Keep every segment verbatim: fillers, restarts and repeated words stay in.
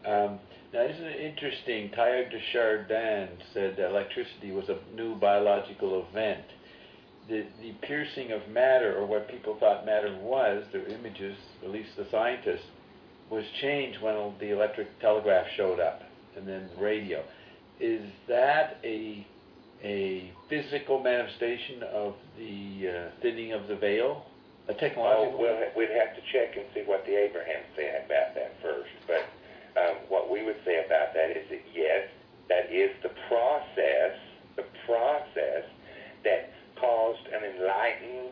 Um, now, isn't it interesting? Teilhard de Chardin said that electricity was a new biological event. The, the piercing of matter, or what people thought matter was, their images, at least the scientists, was changed when the electric telegraph showed up, and then radio. Is that a a physical manifestation of the uh, thinning of the veil? A technological? Oh, well, we'd have to check and see what the Abrahams say about that first. But um, what we would say about that is that, yes, that is the process, the process that caused an enlightened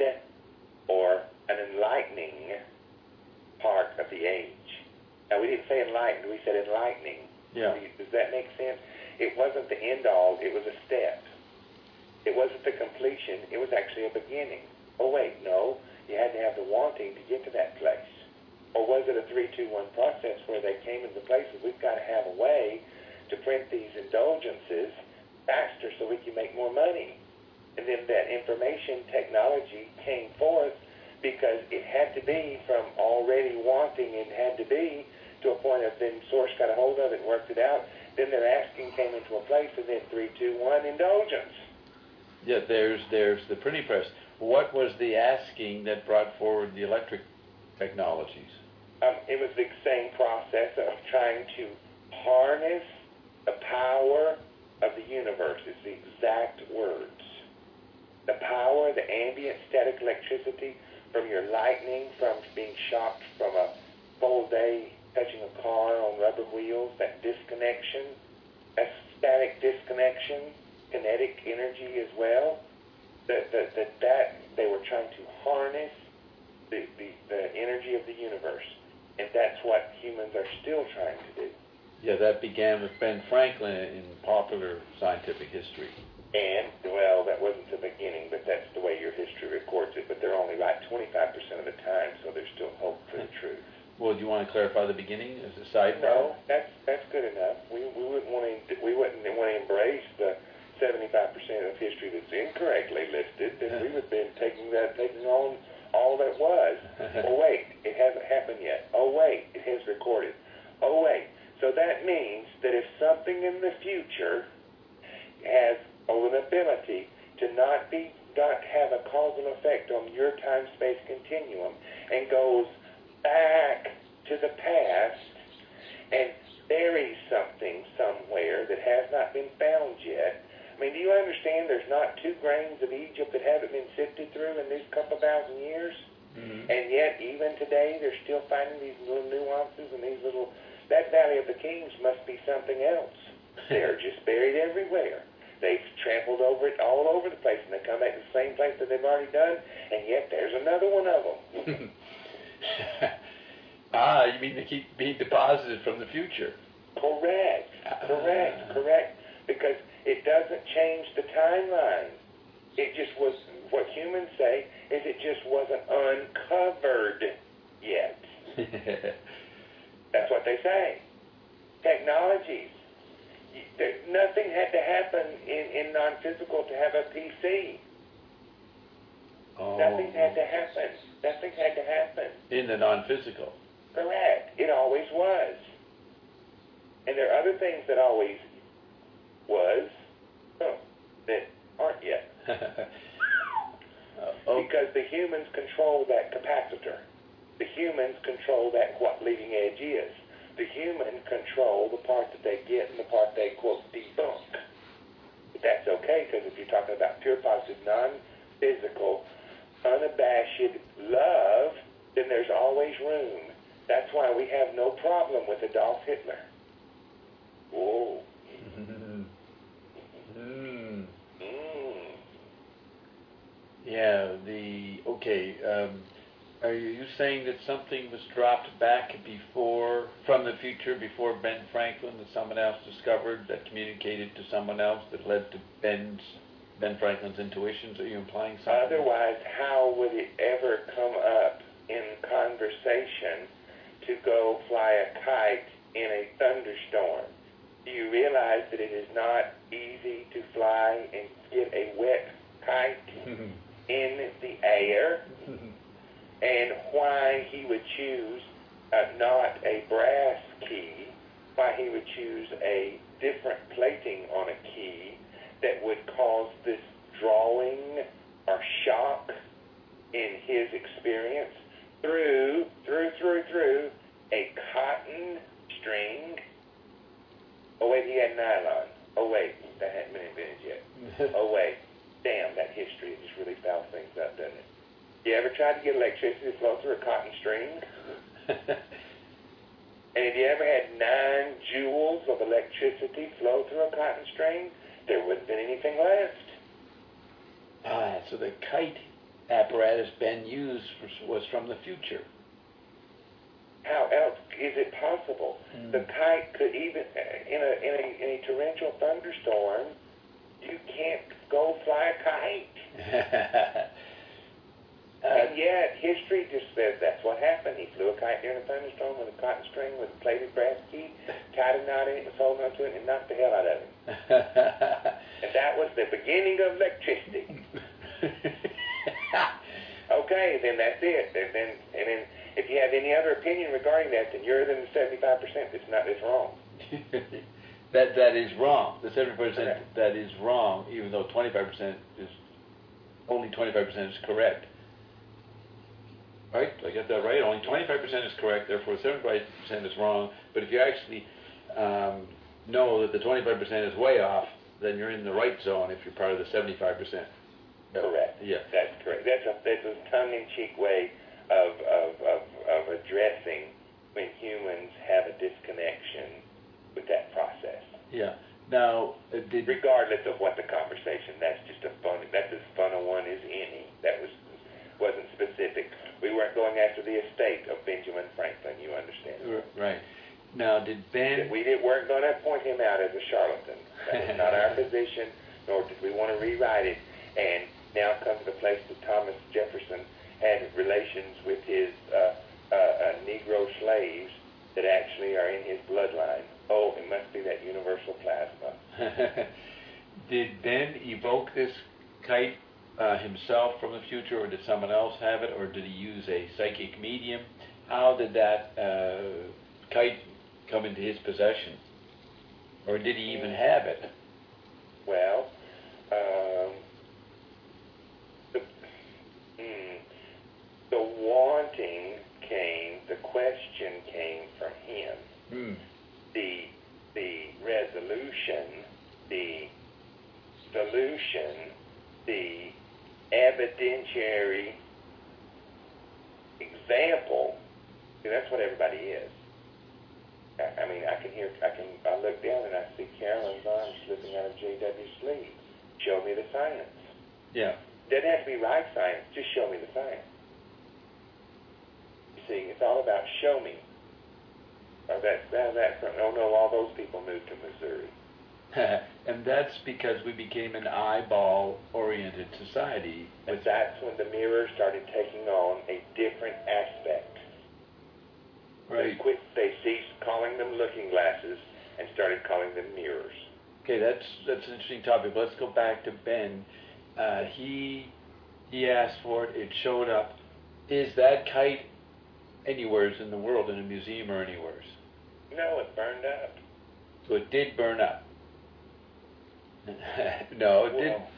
or an enlightening part of the age. Now, we didn't say enlightened, we said enlightening. Yeah. Does that make sense? It wasn't the end-all, it was a step. It wasn't the completion, it was actually a beginning. Oh, wait, no, you had to have the wanting to get to that place. Or was it a three two one process where they came into place and we've got to have a way to print these indulgences faster so we can make more money? And then that information technology came forth because it had to be from already wanting and had to be to a point of then Source got a hold of it and worked it out. Then their asking came into a place, and then three two one indulgence. Yeah, there's there's the printing press. What was the asking that brought forward the electric technologies? Um, it was the same process of trying to harness the power of the universe. It's the exact words. The power, the ambient static electricity from your lightning, from being shocked from a full day touching a car on rubber wheels, that disconnection, that static disconnection, kinetic energy as well, that, that, that, that they were trying to harness the, the, the energy of the universe. And that's what humans are still trying to do. Yeah, that began with Ben Franklin in popular scientific history. And, well, that wasn't the beginning, but that's the way your history records it. But they're only right twenty-five percent of the time, so there's still hope for the truth. Well, do you want to clarify the beginning as a side No, that's that's good enough. We we wouldn't want to we wouldn't want to embrace the seventy-five percent of history that's incorrectly listed. Then we would have been taking that taking on all that was. Oh wait, it hasn't happened yet. Oh wait, it has recorded. Oh wait. So that means that if something in the future has an ability to not be not have a causal effect on your time-space continuum and goes back to the past and buries something somewhere that has not been found yet. I mean, do you understand there's not two grains of Egypt that haven't been sifted through in these couple thousand years? Mm-hmm. And yet, even today, they're still finding these little nuances and these little... That Valley of the Kings must be something else. They're just buried everywhere. They've trampled over it all over the place, and they come back to the same place that they've already done, and yet there's another one of them. Ah, you mean they keep being deposited from the future? Correct, correct, uh, correct. Because it doesn't change the timeline. It just was, what humans say, is it just wasn't uncovered yet. That's what they say. Technologies. There, nothing had to happen in, in non-physical to have a P C. Oh. Nothing had to happen. Nothing had to happen. In the non-physical. Correct. It always was. And there are other things that always was oh, that aren't yet. uh, okay. Because the humans control that capacitor. The humans control that what leading edge is. The human control the part that they get and the part they, quote, debunk. But that's okay, because if you're talking about pure positive, non-physical, unabashed love, then there's always room. That's why we have no problem with Adolf Hitler. Whoa. mm. Mm. Yeah, the, okay, um, are you saying that something was dropped back before, from the future, before Ben Franklin, that someone else discovered, that communicated to someone else, that led to Ben's, Ben Franklin's intuitions? Are you implying something? Otherwise, how would it ever come up in conversation to go fly a kite in a thunderstorm? Do you realize that it is not easy to fly and get a wet kite in the air? And why he would choose uh, not a brass key, why he would choose a different plating on a key that would cause this drawing or shock in his experience through, through, through, through a cotton string. Oh wait, he had nylon. Oh wait, that hadn't been invented yet. Oh wait, damn, that history just really fouls things up, doesn't it? You ever tried to get electricity to flow through a cotton string? And if you ever had nine joules of electricity flow through a cotton string, there wouldn't have been anything left. Ah, so the kite apparatus Ben used was from the future. How else is it possible? Mm. The kite could even, in a, in a in a torrential thunderstorm, you can't go fly a kite. uh, and yet, history just says that's what happened. He flew a kite during a thunderstorm with a cotton string with a plated brass key, tied a knot in it, was holding onto it, and knocked the hell out of him. And that was the beginning of electricity. Okay, then that's it. And then, and then, if you have any other opinion regarding that, then you're in the seventy-five percent that's not that's wrong. that that is wrong. The seventy percent okay. That is wrong, even though twenty-five percent is only twenty-five percent is correct. Right? Do I get that right? Only twenty-five percent is correct. Therefore, seventy-five percent is wrong. But if you actually um, know that the twenty-five percent is way off, then you're in the right zone if you're part of the seventy-five percent. Correct. Yeah. That's correct. That's a that's a tongue-in-cheek way of of, of of addressing when humans have a disconnection with that process. Yeah. Now, uh, did regardless of what the conversation, that's just a fun. That's as fun a one as any. That was wasn't specific. We weren't going after the estate of Benjamin Franklin. You understand? Right. Now, did Ben? We did, weren't going to point him out as a charlatan. That was not our position, nor did we want to rewrite it. And now comes the place that Thomas Jefferson had relations with his uh, uh, uh, Negro slaves that actually are in his bloodline. Oh, it must be that universal plasma. Did Ben evoke this kite uh, himself from the future, or did someone else have it, or did he use a psychic medium? How did that uh, kite come into his possession? Or did he even have it? Well, um, the, mm, the wanting came, the question came from him. Mm. The, the resolution, the solution, the evidentiary example, see, that's what everybody is. I, I mean, I can hear, I can, I look down and I see Carolyn's arm slipping out of J W's sleeve. Show me the science. Yeah. Doesn't have to be right science, just show me the science. You see, it's all about show me. Or that, that, that, oh no, all those people moved to Missouri. And that's because we became an eyeball-oriented society. And that's when the mirror started taking on a different aspect. Right. They quit, they ceased calling them looking glasses and started calling them mirrors. Okay, that's that's an interesting topic. But let's go back to Ben. Uh, he he asked for it. It showed up. Is that kite anywhere in the world, in a museum or anywhere? No, it burned up. So it did burn up. No, it well. didn't.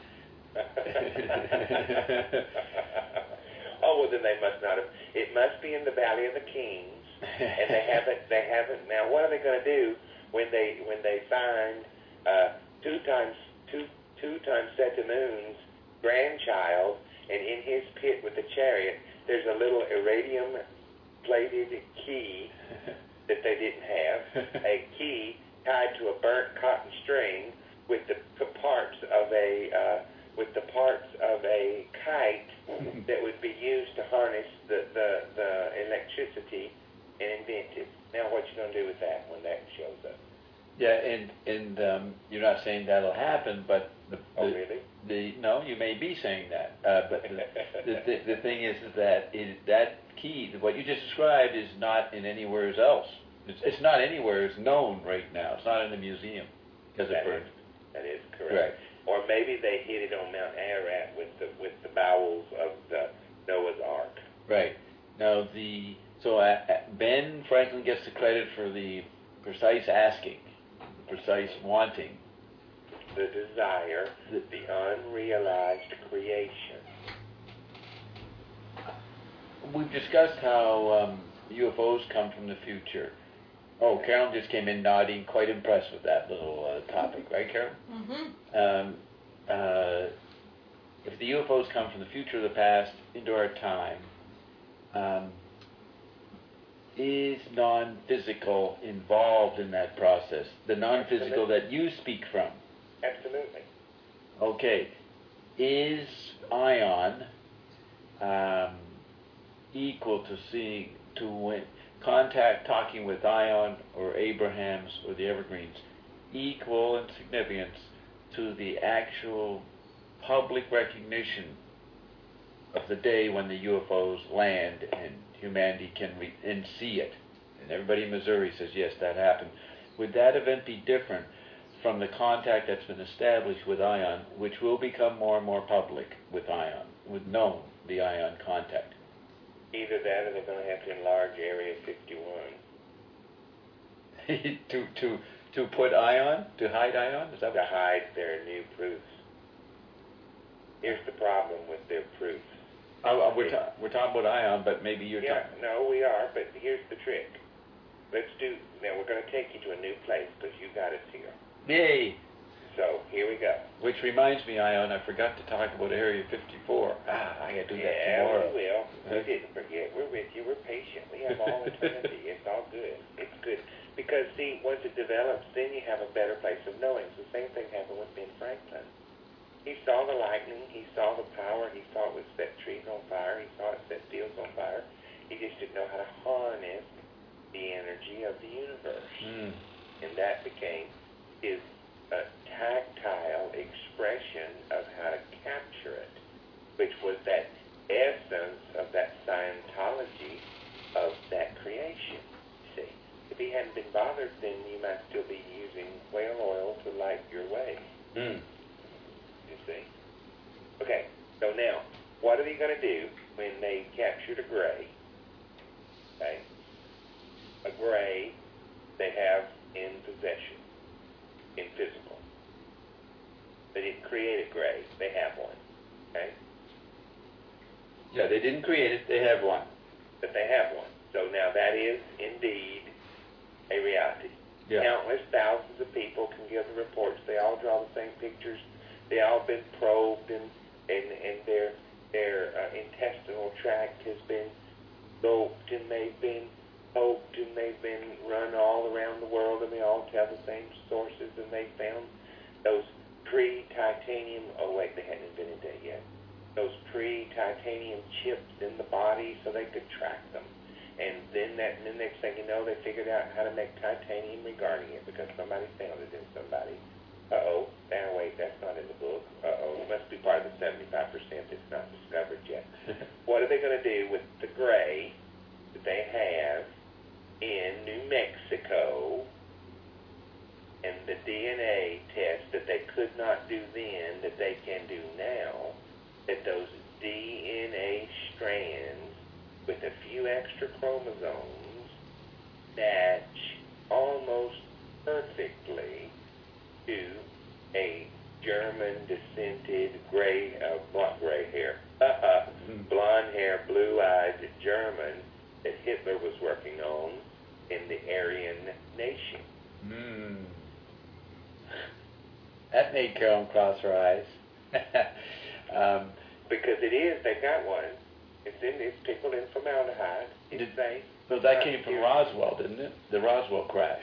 Oh well, then they must not have. It must be in the Valley of the Kings, and they haven't. They haven't. Now, what are they going to do when they when they find uh, two times two two times Seta Moon's grandchild, and in his pit with the chariot, there's a little iridium plated key that they didn't have, a key tied to a burnt cotton string with the parts of a uh, with the parts of a kite that would be used to harness the, the, the electricity and invent it. Now, what you going to do with that when that shows up? Yeah, and and um, you're not saying that'll happen, but the, the, oh really? The no, you may be saying that, uh, but the, the, the the thing is, is that it, that key, what you just described, is not in anywhere else. It's, it's not anywhere known right now. It's not in the museum because it burned. That is correct. Right. Or maybe they hid it on Mount Ararat with the with the bowels of the Noah's Ark. Right. Now the so uh, Ben Franklin gets the credit for the precise asking, precise wanting. The desire, The, the unrealized creation. we've discussed how um, U F Os come from the future. Oh, Carolyn just came in nodding, quite impressed with that little uh, topic, right, Carol? Mm-hmm. Um, uh, if the U F Os come from the future of the past into our time, um, is non-physical involved in that process? The non-physical that you speak from? Absolutely. Okay. Is ion um, equal to seeing, to when contact, talking with Ion or Abrahams or the Evergreens, equal in significance to the actual public recognition of the day when the U F Os land and humanity can re- and see it? And everybody in Missouri says, yes, that happened. Would that event be different from the contact that's been established with Ion, which will become more and more public with Ion, with known, the Ion contact? Either that or they're going to have to enlarge Area fifty-one. to to to put Ion, to hide Ion? Is that to what? hide their new proofs. Here's the problem with their proofs. Oh, we're ta- we're talking about Ion, but maybe you're Yeah, talking. no, we are, but here's the trick. Let's do, now we're going to take you to a new place because you got us here. Yay! So, here we go. Which reminds me, Ion, I forgot to talk about Area fifty-four. Ah, I got to do that Yeah, tomorrow. we will. We Huh? didn't forget. We're with you. We're patient. We have all eternity. It's all good. It's good. Because, see, once it develops, then you have a better place of knowing. So the same thing happened with Ben Franklin. He saw the lightning. He saw the power. He saw it would set trees on fire. He saw it set fields on fire. He just didn't know how to harness the energy of the universe. Mm. And that became his uh, tactile expression of how to capture it, which was that essence of that Scientology of that creation. See, if he hadn't been bothered, then you might still be using whale oil to light your way. Mm. You see? Okay, so now, what are they going to do when they captured a gray? Okay, a gray they have in possession, in physical. They didn't create a gray, they have one. Okay? Yeah, they didn't create it. They have one. But they have one. So now that is indeed a reality. Yeah. Countless thousands of people can give the reports. They all draw the same pictures. They all been probed, and and, and their their uh, intestinal tract has been doped, and they've been poked, and they've been run all around the world, and they all tell the same sources, and they found those pre-titanium, oh wait, they hadn't invented that yet, those pre-titanium chips in the body so they could track them. And then that, and then next thing you know, they figured out how to make titanium regarding it because somebody found it in somebody. Uh-oh, now wait, that's not in the book. Uh-oh, it must be part of the seventy-five percent that's not discovered yet. What are they going to do with the gray that they have in New Mexico and the D N A test that they could not do then that they can do now, that those D N A strands with a few extra chromosomes match almost perfectly to a German-descended gray, uh, not gray hair, uh-uh, blonde hair, blue-eyed German that Hitler was working on in the Aryan nation. Mm. That made Carolyn cross her eyes. um, Because it is, they got one. It's in, it's pickled in formaldehyde. It's Did- safe. so that Uh, came from here- Roswell, didn't it? The Roswell crash.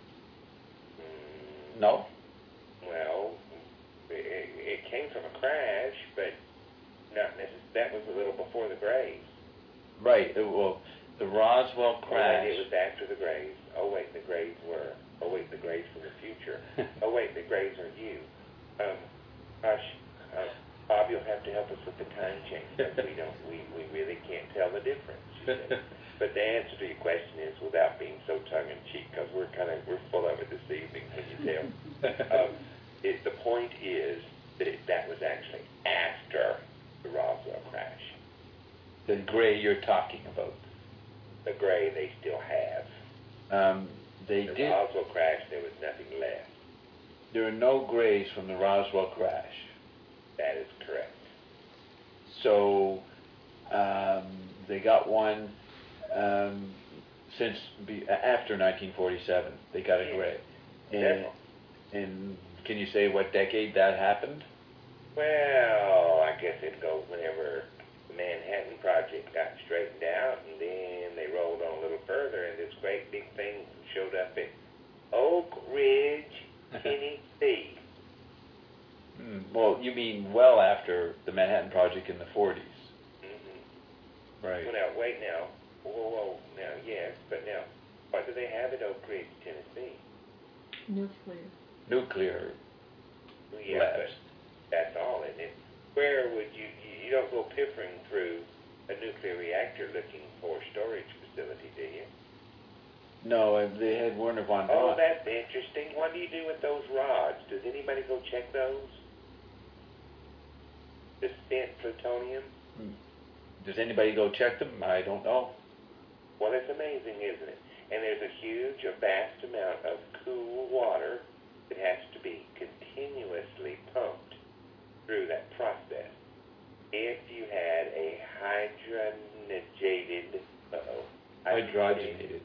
Mm, No? well, it, it came from a crash, but not necessarily. That was a little before the Grays. Right. It, well, the Roswell Oh, crash. wait, it was after the Grays. Oh, wait, the Grays were. Oh, wait, the Grays from the future. Oh, wait, the Grays are you. Um, gosh, uh, Bob, you'll have to help us with the time change. we don't, we, we really can't tell the difference. She said. But the answer to your question is, without being so tongue-in-cheek, because we're kind of, we're full of it this evening, can you tell? um, it, the point is that it, that was actually after the Roswell crash. The gray you're talking about. The Gray they still have. Um, They the did. Roswell crash, there was nothing left. There are no grays from the Roswell crash. That is correct. So um, they got one um, since be, after nineteen forty-seven. They got a Yeah. gray. And, Definitely. and can you say what decade that happened? Well, I guess it'd go whenever the Manhattan Project got straightened out, and then they rolled on a little further, and this great big thing showed up at Oak Ridge, Tennessee. Hmm. Well, you mean well after the Manhattan Project in the forties. Mm-hmm. Right. Well, now, wait now. Whoa, whoa, whoa. Now, yes, but now, what do they have at Oak Ridge, Tennessee? Nuclear. Nuclear Well, yeah, labs. but that's all, isn't it? Where would you, you don't go piffering through a nuclear reactor looking for storage facility, do you? No, uh, they had Werner von Oh, Braun. that's interesting. What do you do with those rods? Does anybody go check those? The spent plutonium? Does anybody go check them? I don't know. Well, it's amazing, isn't it? And there's a huge, a vast amount of cool water that has to be continuously pumped through that process. If you had a hydrogenated, uh-oh, Hydrogenated.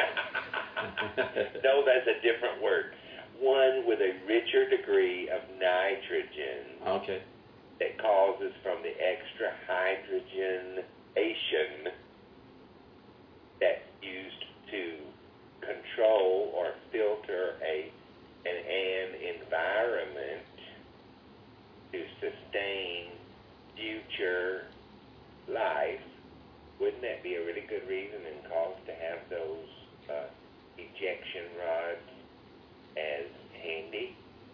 no, that's a different word. One with a richer degree of nitrogen Okay. that causes from the extra hydrogenation that's used to control or filter a an, an environment to sustain future life. Wouldn't that be a really good reason and cause to have those uh, ejection rods as handy?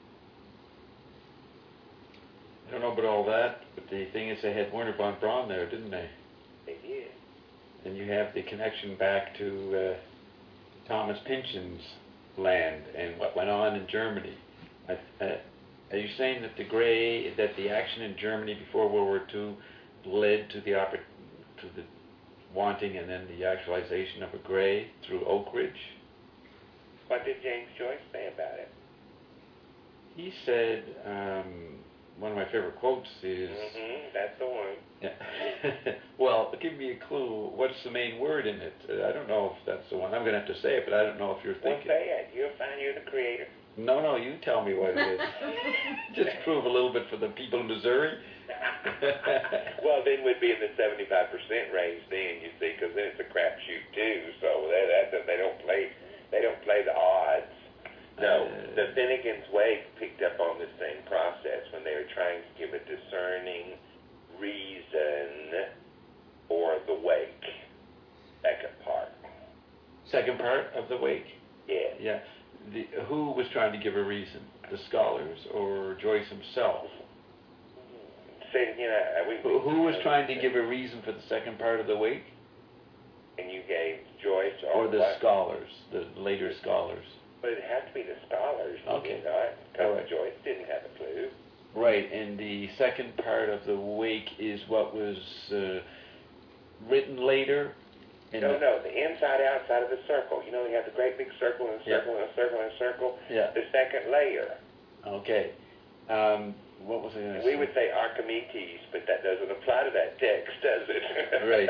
I don't know about all that, but the thing is they had Werner von Braun there, didn't they? They did. And you have the connection back to uh, Thomas Pynchon's land and what went on in Germany. I, uh, are you saying that the gray, that the action in Germany before World War Two led to the oppor- to the wanting and then the actualization of a gray through Oak Ridge? What did James Joyce say about it? He said, um, one of my favorite quotes is, Mm-hmm, that's the one. yeah. Well, give me a clue. What's the main word in it? Uh, I don't know if that's the one. I'm going to have to say it, but I don't know if you're Well, thinking. say it. You'll find you're the creator. No, no, you tell me what it is. Just prove a little bit for the people in Missouri. Well, then we'd be in the seventy-five percent range then, you see, because then it's a crapshoot too. So that, that they don't play, they don't play the odds. No, Uh, the Finnegan's Wake picked up on this same process when they were trying to give a discerning reason for the wake. Second part. Second part of the wake. Yes. Yeah. The, who was trying to give a reason? The scholars or Joyce himself? Say it again. I, we, Who, who was trying to give a reason for the second part of the wake? And you gave Joyce Or the what? scholars, the later scholars? But it had to be the scholars. Okay. You know, because All right. Joyce didn't have a clue. Right, and the second part of the wake is what was uh, written later? In No, the, no, the inside outside of the circle. You know, you have the great big circle and a Yeah. circle and a circle and a circle. Yeah. The second layer. Okay. Um, what was I going to say? We would say Archimedes, but that doesn't apply to that text, does it? Right.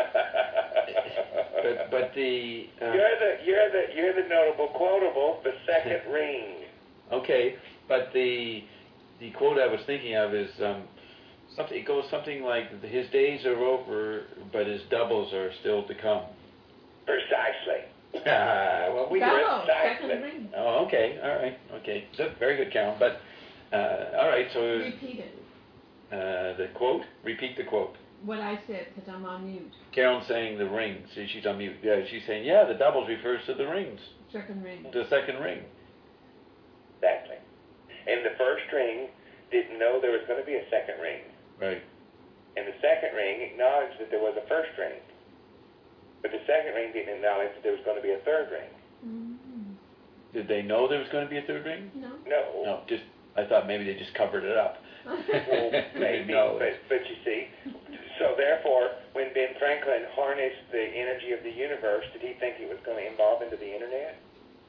But but the uh, you're the you're the you're the notable quotable, the second ring. okay, but the the quote I was thinking of is um, something. It goes something like, "His days are over, but his doubles are still to come." Precisely. Well, we Bravo, Precisely. second ring. Oh, okay, all right, okay. So very good, Carol. But uh, all right, so Repeat it. uh, the quote. Repeat the quote. What I said, because I'm on mute. Carol's saying the rings. See, she's on mute. Yeah, she's saying, yeah, the doubles refers to the rings, Second ring. the second ring. Exactly. And the first ring didn't know there was going to be a second ring. Right. And the second ring acknowledged that there was a first ring. But the second ring didn't acknowledge that there was going to be a third ring. Mm. Did they know there was going to be a third ring? No. No. No, just I thought maybe they just covered it up. Well, maybe, No. but, but you see, so therefore, when Ben Franklin harnessed the energy of the universe, did he think it was going to evolve into the internet?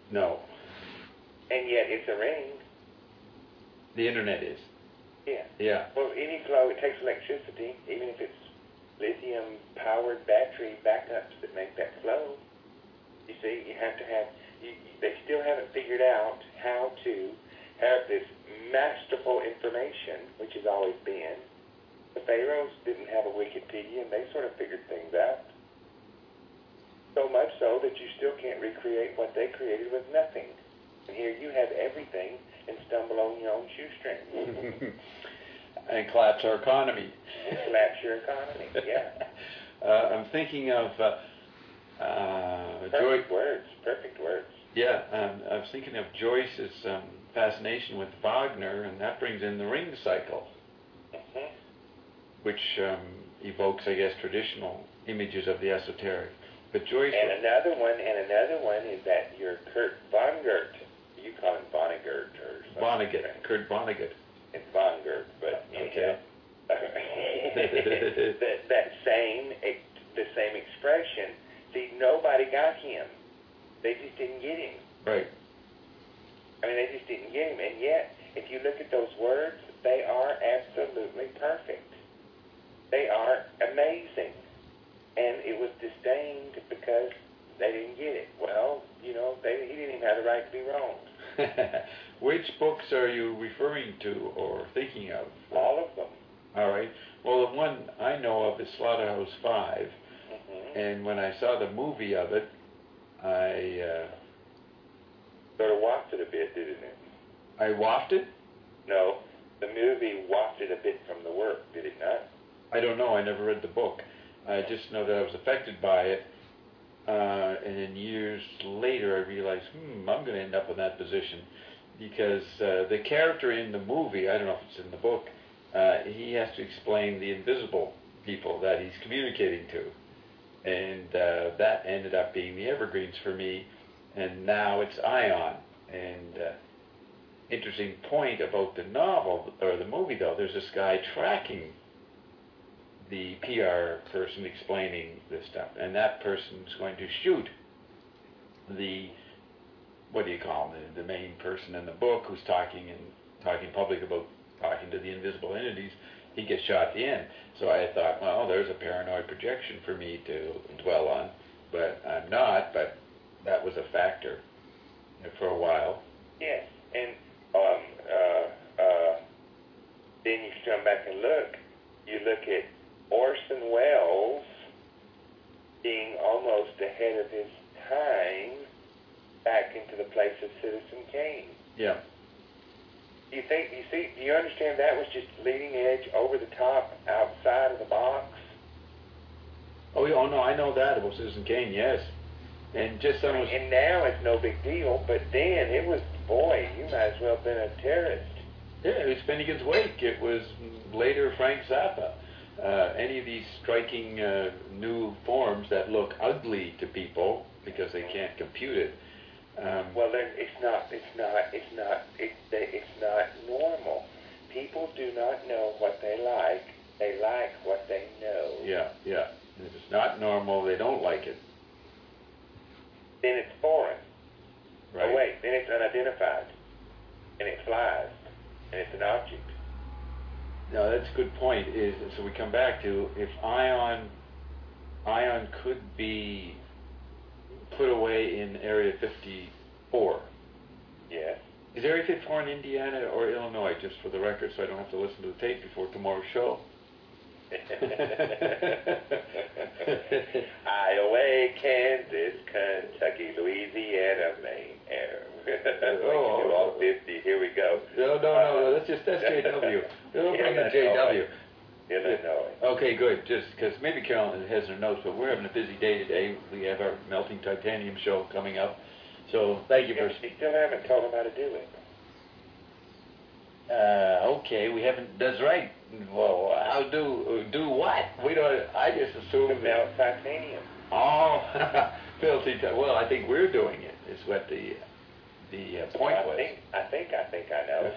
No. And yet it's a ring. The internet is. Yeah. Yeah. Well, any flow, it takes electricity, even if it's lithium-powered battery backups that make that flow. You see, you have to have, you, you, they still haven't figured out how to have this masterful information, which has always been. The pharaohs didn't have a Wikipedia, and they sort of figured things out. So much so that you still can't recreate what they created with nothing. And here you have everything and stumble on your own shoestring. And collapse our economy. And collapse your economy, yeah. uh, I'm thinking of uh, uh, Perfect Joy- words, perfect words. Yeah, um, I was thinking of Joyce's um, fascination with Wagner, and that brings in the ring cycle, Mm-hmm. which um, evokes, I guess, traditional images of the esoteric. But Joyce... And another one, and another one is that your Kurt Vonnegut. You call him Vonnegut or something. Vonnegut, Kurt Vonnegut. It's Vonnegut, but Okay. that, that same, the same expression. See, nobody got him. They just didn't get him. Right. I mean, they just didn't get him. And yet, if you look at those words, they are absolutely perfect. They are amazing. And it was disdained because they didn't get it. Well, you know, they, he didn't even have the right to be wrong. Which books are you referring to or thinking of? All of them. All right. Well, the one I know of is Slaughterhouse Five, Mm-hmm. and when I saw the movie of it, I uh, Sort of wafted a bit, didn't it? I wafted. No, the movie wafted a bit from the work, did it not? I don't know. I never read the book. I just know that I was affected by it, uh, and then years later I realized, hmm, I'm going to end up in that position, because uh, the character in the movie, I don't know if it's in the book, uh, he has to explain the invisible people that he's communicating to, and uh, that ended up being the evergreens for me, and now it's Ion. And uh, interesting point about the novel or the movie, though, there's this guy tracking the P R person explaining this stuff, and that person's going to shoot the, what do you call him, the, the main person in the book who's talking and talking public about talking to the invisible entities. He gets shot at the end. So I thought, well, there's a paranoid projection for me to dwell on, but I'm not. But that was a factor for a while. Yes, and um, uh, uh, then you come back and look. You look at Orson Welles being almost ahead of his time back into the place of Citizen Kane. Yeah. Do you think, you see, do you understand that was just leading edge, over the top, outside of the box? Oh, yeah, oh no, I know that about Citizen Kane, yes. And just almost... And now it's no big deal, but then it was, boy, you might as well have been a terrorist. Yeah, it was Finnegan's Wake. It was later Frank Zappa. Uh, any of these striking uh, new forms that look ugly to people because they can't compute it. Um, Well, then it's not, it's not, it's not, it's, it's not normal. People do not know what they like. They like what they know. yeah, yeah. And if it's not normal, they don't like it. Then it's foreign. Right? Oh, wait, then it's unidentified. And it flies. And it's an object. No, that's a good point. Is so we come back to if Ion, Ion could be put away in Area fifty-four. Yes. Is Area fifty-four in Indiana or Illinois, just for the record, so I don't have to listen to the tape before tomorrow's show? Iowa, Kansas, Kentucky, Louisiana, Maine, Air. Oh, do all fifty. Here we go. No, no, no, no. That's just that's J W. Don't bring in J W. Illinois. Okay, good. Just because maybe Carolyn has her notes, but we're having a busy day today. We have our Melting Titanium show coming up. So thank you for... You still haven't told them how to do it. Uh, okay, we haven't... That's right. Well, how do... Do what? We don't... I just assume... To melt titanium. Oh, Melting Titanium. Well, I think we're doing it, is what the... The uh, point I was. think, I think, I think I know.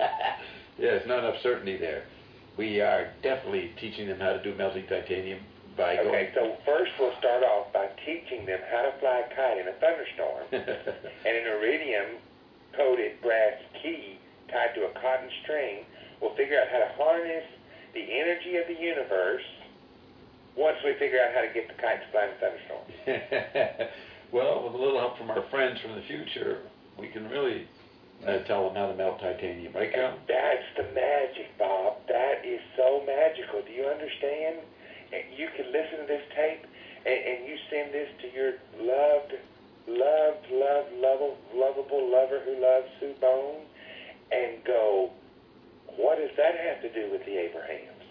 Yes, not enough certainty there. We are definitely teaching them how to do melting titanium by going. Okay, so first we'll start off by teaching them how to fly a kite in a thunderstorm, and an iridium-coated brass key tied to a cotton string will figure out how to harness the energy of the universe once we figure out how to get the kite to fly in a thunderstorm. Well, with a little help from our friends from the future, we can really uh, tell them how to melt titanium, right, Carol? That's the magic, Bob. That is so magical. Do you understand? And you can listen to this tape, and, and you send this to your loved, loved, loved, lovable, lovable lover who loves Sue Bone, and go, what does that have to do with the Abrahams?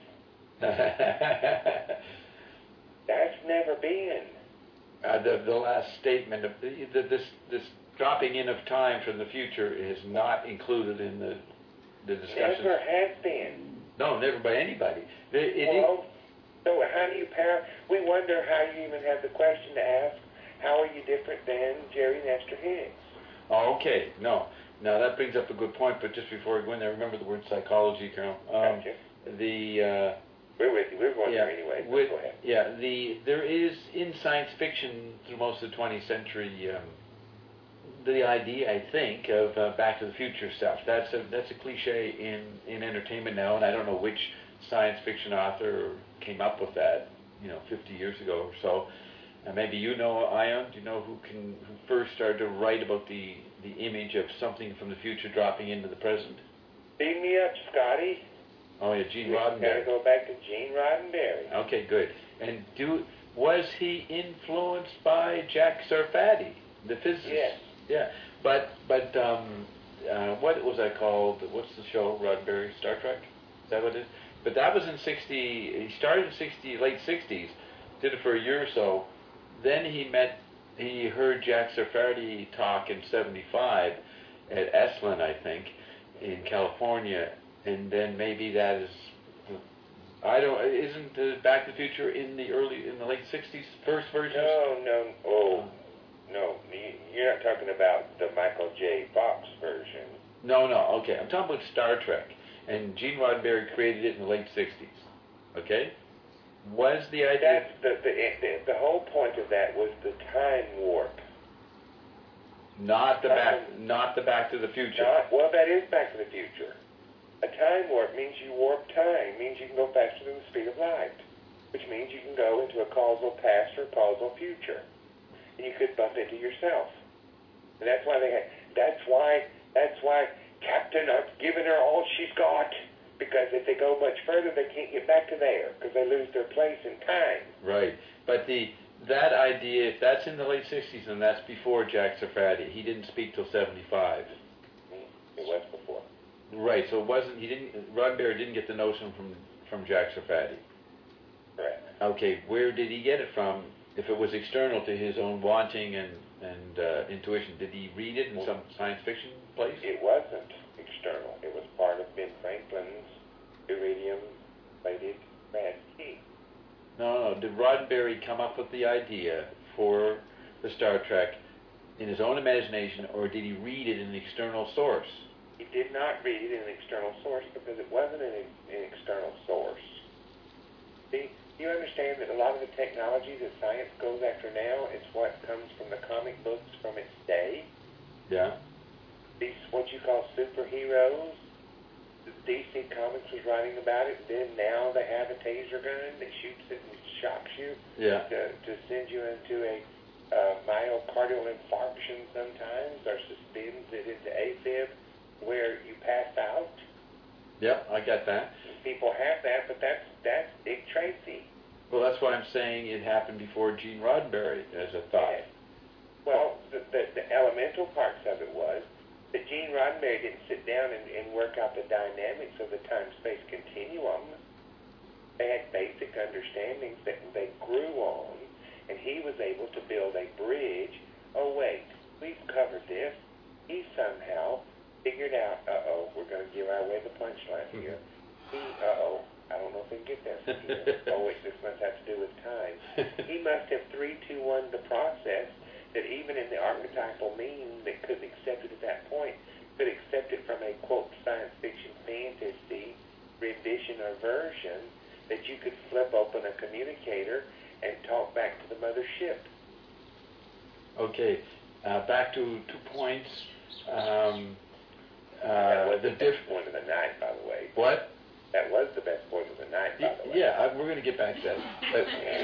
That's never been. Uh, the, the last statement of the, the, this this dropping in of time from the future is not included in the the discussion. Never has been. No, never by anybody. It, it, Well, so how do you pair? We wonder how you even have the question to ask, how are you different than Jerry Nestor Hicks? oh, okay, no. Now that brings up a good point, but just before we go in there, remember the word psychology, Carol. Um, Gotcha. The uh, We're with you. We're going yeah, there anyway. but with, Go ahead. yeah, the there is in science fiction through most of the twentieth century um, the idea, I think, of uh, Back to the Future stuff. That's a that's a cliche in, in entertainment now, and I don't know which science fiction author came up with that, you know, fifty years ago or so. Uh, maybe you know, Ion. Do you know who can who first started to write about the the image of something from the future dropping into the present? Beam me up, Scotty. Oh yeah, Gene We gotta Roddenberry. go back to Gene Roddenberry. Okay, good. And do was he influenced by Jack Sarfati, the physicist? Yes. Yeah, but but um, uh, what was that called? What's the show? Roddenberry, Star Trek? Is that what it is? But that was in sixty. He started in sixty, late sixties. Did it for a year or so. Then he met. He heard Jack Sarfati talk in seventy-five at Esalen, I think, in California. And then maybe that is, I don't, isn't uh, Back to the Future in the early, in the late sixties, first version? No, no, oh, no. You- You're not talking about the Michael J. Fox version. No, no, okay. I'm talking about Star Trek. And Gene Roddenberry created it in the late sixties. Okay? Was the idea... That's the, the, the, the whole point of that was the time warp. Not the back, not the Back to the Future. Not, well, that is Back to the Future. A time warp means you warp time, means you can go faster than the speed of light, which means you can go into a causal past or a causal future, and you could bump into yourself. And that's why they had, that's why, that's why Captain are giving her all she's got, because if they go much further, they can't get back to there, because they lose their place in time. Right. But the that idea, if that's in the late sixties, then that's before Jack Sarfati. He didn't speak till seventy-five. It was before. Right, so it wasn't, he didn't, Roddenberry didn't get the notion from, from Jack Sarfati. Correct. Okay, where did he get it from? If it was external to his own wanting and, and uh, intuition, did he read it in some science fiction place? It wasn't external. It was part of Ben Franklin's iridium-plated brass key. No, no, did Roddenberry come up with the idea for the Star Trek in his own imagination, or did he read it in an external source? He did not read it in an external source because it wasn't an, an external source. See, you understand that a lot of the technology that science goes after now is what comes from the comic books from its day. Yeah. These, what you call superheroes. The D C Comics was writing about it. Then now they have a taser gun that shoots it and shocks you Yeah. to, to send you into a uh, myocardial infarction sometimes, or suspends it into AFib, where you pass out. Yep, I get that. People have that, but that's that's Dick Tracy. Well, that's why I'm saying it happened before Gene Roddenberry as a thought. Well, the, the, the elemental parts of it was that Gene Roddenberry didn't sit down and, and work out the dynamics of the time-space continuum. They had basic understandings that they grew on, and he was able to build a bridge. Oh, wait, we've covered this. He somehow figured out, uh-oh, we're going to give our way the punchline here. He, uh-oh, I don't know if we can get there from here. Oh, wait, this must have to do with time. He must have three two one the process that even in the archetypal mean that couldn't accept it at that point, could accept it from a, quote, science fiction fantasy rendition or version that you could flip open a communicator and talk back to the mothership. Okay, uh, back to two points. Um, That uh, was the the diff. best point of the night, by the way. What? That was the best point of the night, by the way. Yeah, I, we're going to get back to that. But,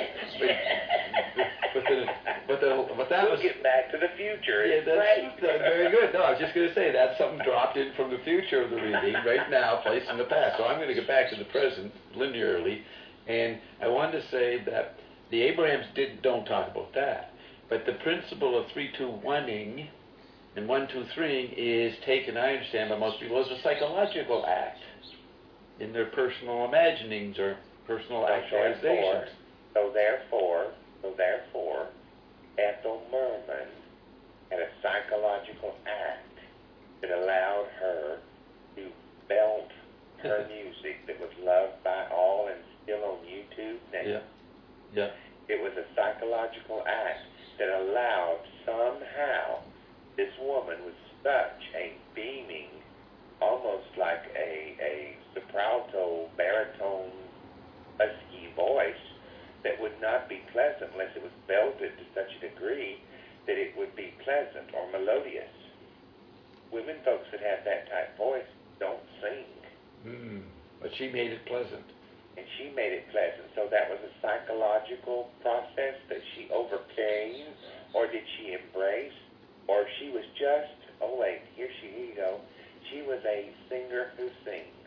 but, but, the, but, the, but that we'll was. get back to the future. Yeah, It's that's, great. that's very good. No, I was just going to say that's something dropped in from the future of the reading right now, placed in the past. So I'm going to get back to the present linearly, and I wanted to say that the Abrahams did don't talk about that, but the principle of three two one-ing and one two three-ing is taken, I understand, by most people as a psychological act in their personal imaginings or personal So actualizations. So therefore, so therefore, Ethel Merman had a psychological act that allowed her to belt her music that was loved by all and still on YouTube now. Yeah, yeah. It was a psychological act that allowed somehow this woman with such a beaming, almost like a, a soprano, baritone, husky voice that would not be pleasant unless it was belted to such a degree that it would be pleasant or melodious. Women folks that have that type voice don't sing. Mm, but she made it pleasant. And she made it pleasant. So that was a psychological process that she overcame, or did she embrace, or she was just, oh wait, here she, here you go. She was a singer who sings.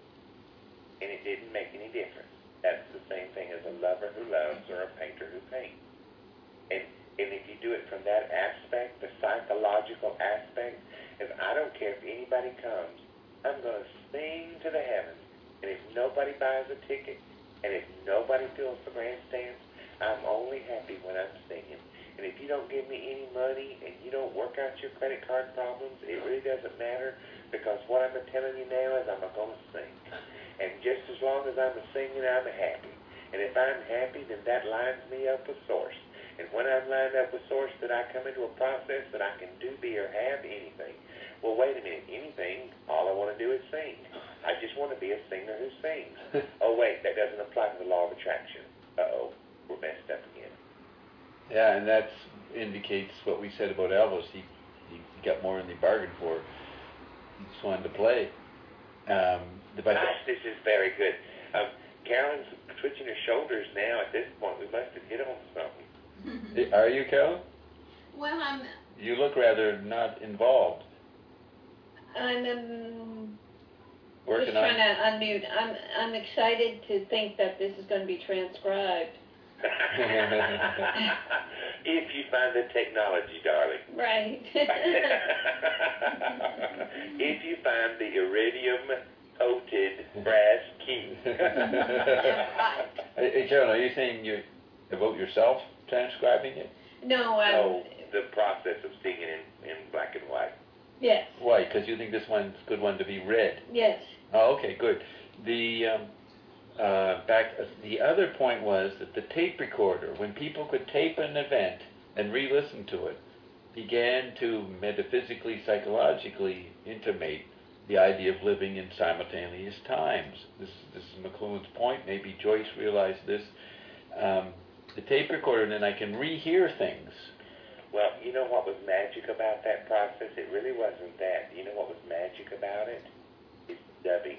And it didn't make any difference. That's the same thing as a lover who loves or a painter who paints. And, and if you do it from that aspect, the psychological aspect, if I don't care if anybody comes, I'm going to sing to the heavens. And if nobody buys a ticket, and if nobody fills the grandstands, I'm only happy when I'm singing. And if you don't give me any money and you don't work out your credit card problems, it really doesn't matter, because what I'm telling you now is I'm going to sing. And just as long as I'm singing, I'm happy. And if I'm happy, then that lines me up with Source. And when I'm lined up with Source, that I come into a process that I can do, be, or have anything. Well, wait a minute. Anything, all I want to do is sing. I just want to be a singer who sings. Oh, wait, that doesn't apply to the law of attraction. Uh-oh, we're messed up again. Yeah, and that indicates what we said about Elvis. He, he got more in the bargain for. He just wanted to play. Um, the, but Gosh, this is very good. Um, Carolyn's twitching her shoulders now. At this point, we must have hit on something. Are you, Carolyn? Well, I'm. You look rather not involved. I'm um, Working just on. trying to unmute. I'm I'm excited to think that this is going to be transcribed. If you find the technology, darling. Right. If you find the iridium-coated brass key. Right. Hey, hey, Carolyn, are you saying you about yourself transcribing it? No, um, No, the process of seeing it in, in black and white. yes, Why? Because you think this one's a good one to be read. yes. Oh, okay, good. The um, uh, back. Uh, the other point was that the tape recorder, when people could tape an event and re-listen to it, began to metaphysically, psychologically intimate the idea of living in simultaneous times. This, this is McLuhan's point. Maybe Joyce realized this. Um, the tape recorder, and then I can rehear things. Well, you know what was magic about that process? It really wasn't that. You know what was magic about it? It's dubbing.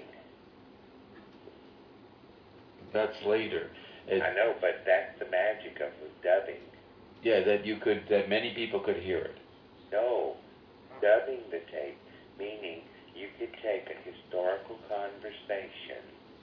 That's later. It, I know, but that's the magic of the dubbing. yeah, that you could, that many people could hear it. No, dubbing the tape, meaning you could take a historical conversation,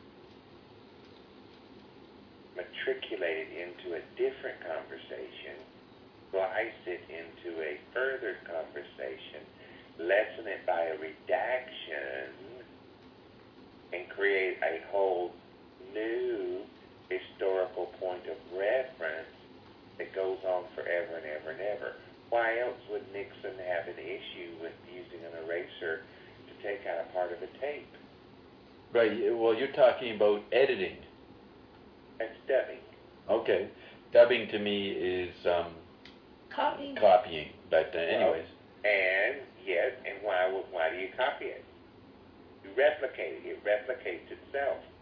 matriculate it into a different conversation, slice it into a further conversation, lessen it by a redaction, and create a whole new historical point of reference that goes on forever and ever and ever. Why else would Nixon have an issue with using an eraser to take out a part of a tape? Right. Well, you're talking about editing. That's dubbing. Okay. Dubbing to me is um, Copy. copying. But uh, anyways. And yes, and why would why do you copy it? You replicate it. It replicates itself.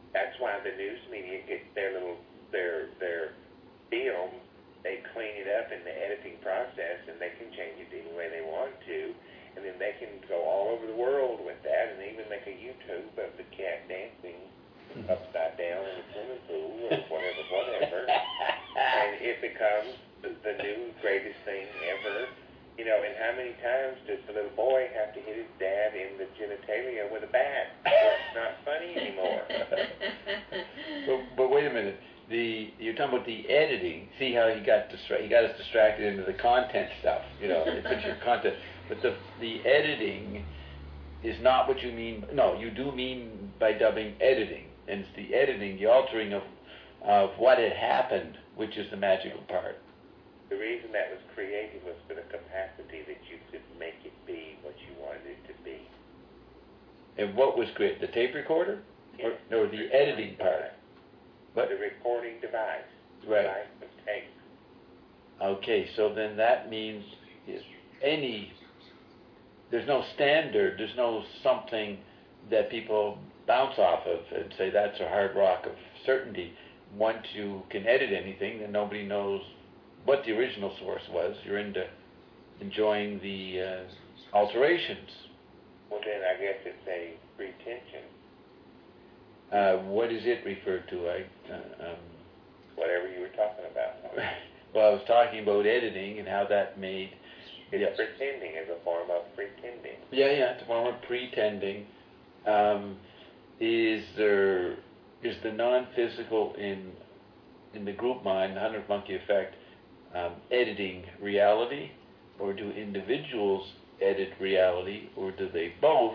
That's why the news media gets their little, their, their film, they clean it up in the editing process, and they can change it any way they want to, and then they can go all over the world with that, and even make a YouTube of the cat dancing upside down in a swimming pool, or whatever, whatever, and it becomes the, the new greatest thing ever. You know, and how many times does the little boy have to hit his dad in the genitalia with a bat? Well, it's not funny anymore. but, but wait a minute. The you're talking about the editing. See how he got distra- he got us distracted into the content stuff. You know, the picture content. But the the editing is not what you mean. No, you do mean by dubbing editing, and it's the editing, the altering of of what had happened, which is the magical part. The reason that was created was for the capacity that you could make it be what you wanted it to be. And what was great? The tape recorder? Or, or the editing part? What? The recording device. Right. Device of tape. Okay, so then that means is any, there's no standard, there's no something that people bounce off of and say that's a hard rock of certainty. Once you can edit anything, then nobody knows what the original source was. You're into enjoying the uh, alterations. Well, then I guess it's a pretension. Uh, what is it referred to? I, uh, um, Whatever you were talking about. well, I was talking about editing and how that made... It's yes. pretending as a form of pretending. Yeah, yeah, it's a form of pretending. Um, is there... Is the non-physical in in the group mind, the Hundred Monkey Effect, um, editing reality, or do individuals edit reality, or do they both?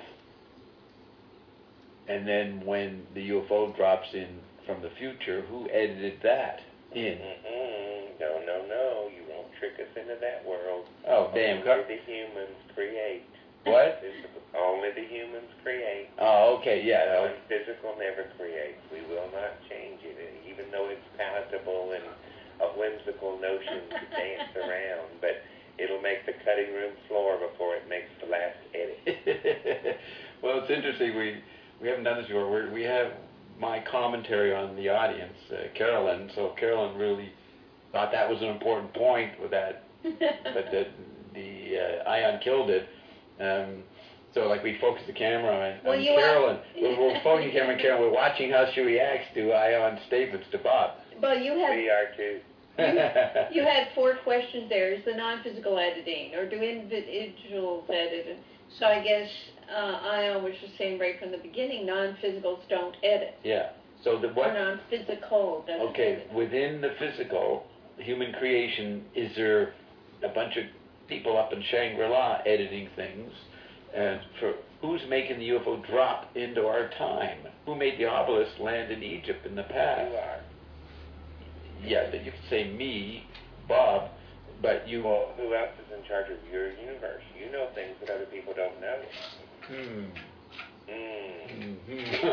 And then when the U F O drops in from the future, who edited that in? Mm-mm. No, no, no. You won't trick us into that world. Oh, damn. Only the humans create. What? Only the humans create. Oh, okay, yeah. The physical never creates. We will not change it, and even though it's palatable and a whimsical notion to dance around, but it'll make the cutting room floor before it makes the last edit. Well, it's interesting. We we haven't done this before. We're, we have my commentary on the audience, uh, Carolyn. So Carolyn really thought that was an important point with that, but the the uh, Ion killed it. Um, so like we focus the camera on, well, on you Carolyn. Are... we're, we're focusing the camera on Carolyn. We're watching how she reacts to Ion's statements to Bob. Well, you had We are too. you, you had four questions there. Is the non-physical editing, or do individuals edit it? So I guess uh, Ion was just saying right from the beginning, non-physicals don't edit. Yeah. So the what? Or non-physical doesn't Okay, edit. within the physical, human creation, is there a bunch of people up in Shangri-La editing things? And for who's making the U F O drop into our time? Who made the obelisk land in Egypt in the past? You are. Yeah, but you could say me, Bob, but you... Well, who else is in charge of your universe? You know things that other people don't know. Hmm. Mm. Mm-hmm.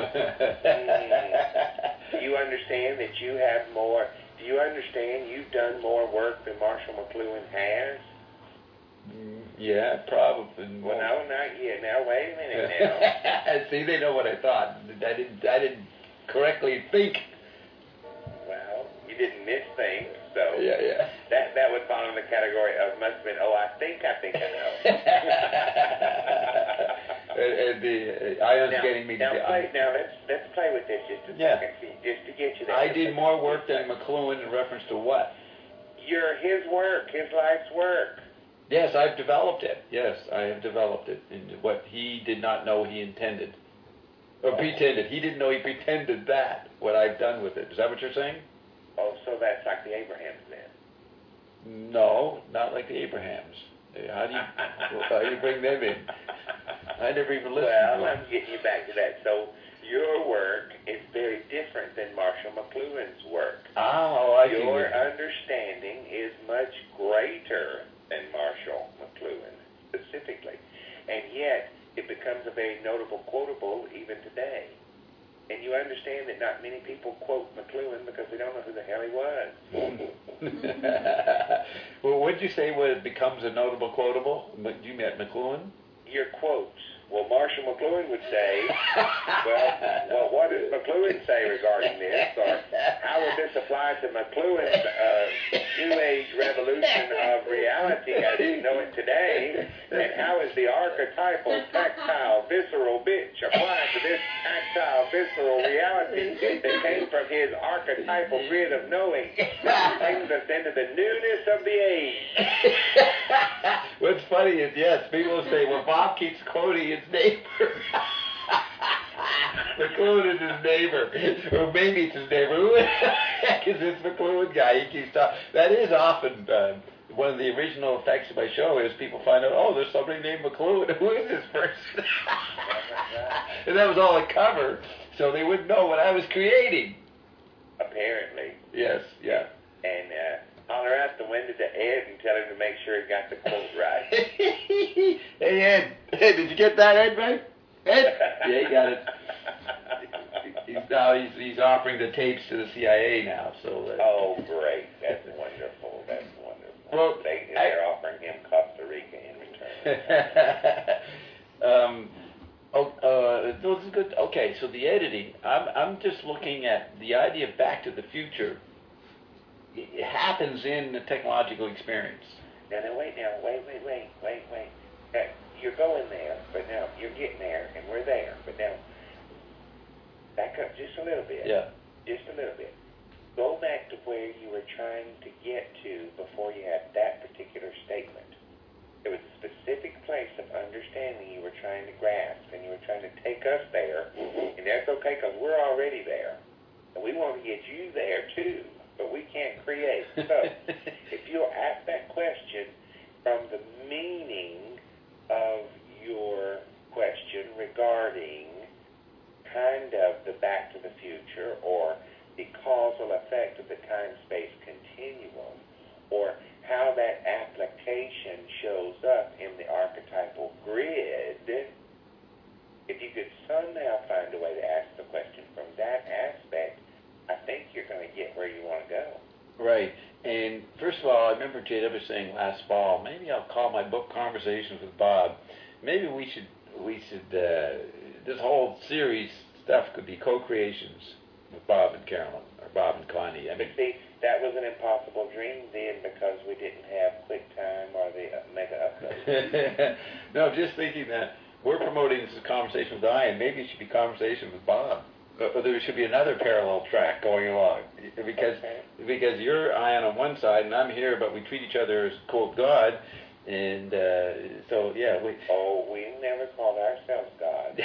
Do you understand that you have more... Do you understand you've done more work than Marshall McLuhan has? Yeah, probably. Well, no, not yet. Now, wait a minute now. See, they know what I thought. I didn't, I didn't correctly think. Well, you didn't miss things, so Yeah, yeah. that that would fall in the category of must have been, oh, I think, I think I know. and, and the uh, Ion's now, getting me now, to... play, now let's, let's play with this just a Yeah. second, see, just to get you there. I did more work than McLuhan in reference to what? Your, his work, his life's work. Yes, I've developed it. Yes, I have developed it into what he did not know he intended. Or pretended. He didn't know he pretended that, what I've done with it. Is that what you're saying? Oh, so that's like the Abrahams then? No, not like the Abrahams. How do you, how do you bring them in? I never even listened Well, to them. I'm getting you back to that. So your work is very different than Marshall McLuhan's work. Oh, I see. Your understanding is much greater than Marshall McLuhan, specifically. And yet, it becomes a very notable quotable even today. And you understand that not many people quote McLuhan because they don't know who the hell he was. Well, what did you say when it becomes a notable quotable? You met McLuhan? Your quotes. well, Marshall McLuhan would say, well, well, what does McLuhan say regarding this? Or how would this apply to McLuhan's uh, New Age revolution of reality as we know it today? And how is the archetypal, tactile, visceral bitch applied to this tactile, visceral reality that came from his archetypal grid of knowing, brings us into the newness of the age? What's funny is, yes, people say, well, Bob keeps quoting his neighbor. McLuhan is his neighbor. Or maybe it's his neighbor. Who the heck is this McLuhan guy? He keeps talking. That is often uh, one of the original effects of my show is people find out, oh, there's somebody named McLuhan. Who is this person? And that was all a cover, so they wouldn't know what I was creating. Apparently. Yes, yeah. And uh, holler out the window to Ed and tell him to make sure he got the quote right. Hey, Ed. Hey, did you get that, Ed, right? Ed? Yeah, he got it. He's, now he's, he's offering the tapes to the C I A now, so... Uh, oh, great. That's wonderful. That's wonderful. Well, they, I, they're offering him Costa Rica in return. um, oh, uh, this is good. Okay, so the editing. I'm, I'm just looking at the idea of Back to the Future. It happens in the technological experience. Now, now, wait now. Wait, wait, wait, wait, wait. Now, you're going there, but now you're getting there, and we're there. But now, back up just a little bit. Yeah. Just a little bit. Go back to where you were trying to get to before you had that particular statement. There was a specific place of understanding you were trying to grasp, and you were trying to take us there, and that's okay because we're already there. And we want to get you there too, but we can't create. So, if you'll ask that question from the meaning of your question regarding kind of the Back to the Future or the causal effect of the time-space continuum or how that application shows up in the archetypal grid, if you could somehow find a way to ask the question from that aspect, I think you're going to get where you want to go. Right. And first of all, I remember J W saying last fall, maybe I'll call my book Conversations with Bob. Maybe we should, we should, uh, this whole series stuff could be co-creations with Bob and Carolyn, or Bob and Connie. I mean, but see, that was an impossible dream then because we didn't have QuickTime or the uh, Mega Upload. No, I'm just thinking that we're promoting this as Conversation with Ian. Maybe it should be Conversation with Bob. Or there should be another parallel track going along. Because okay. because you're Ian on one side and I'm here, but we treat each other as, quote, God. And uh, so, yeah. We, oh, we never called ourselves God.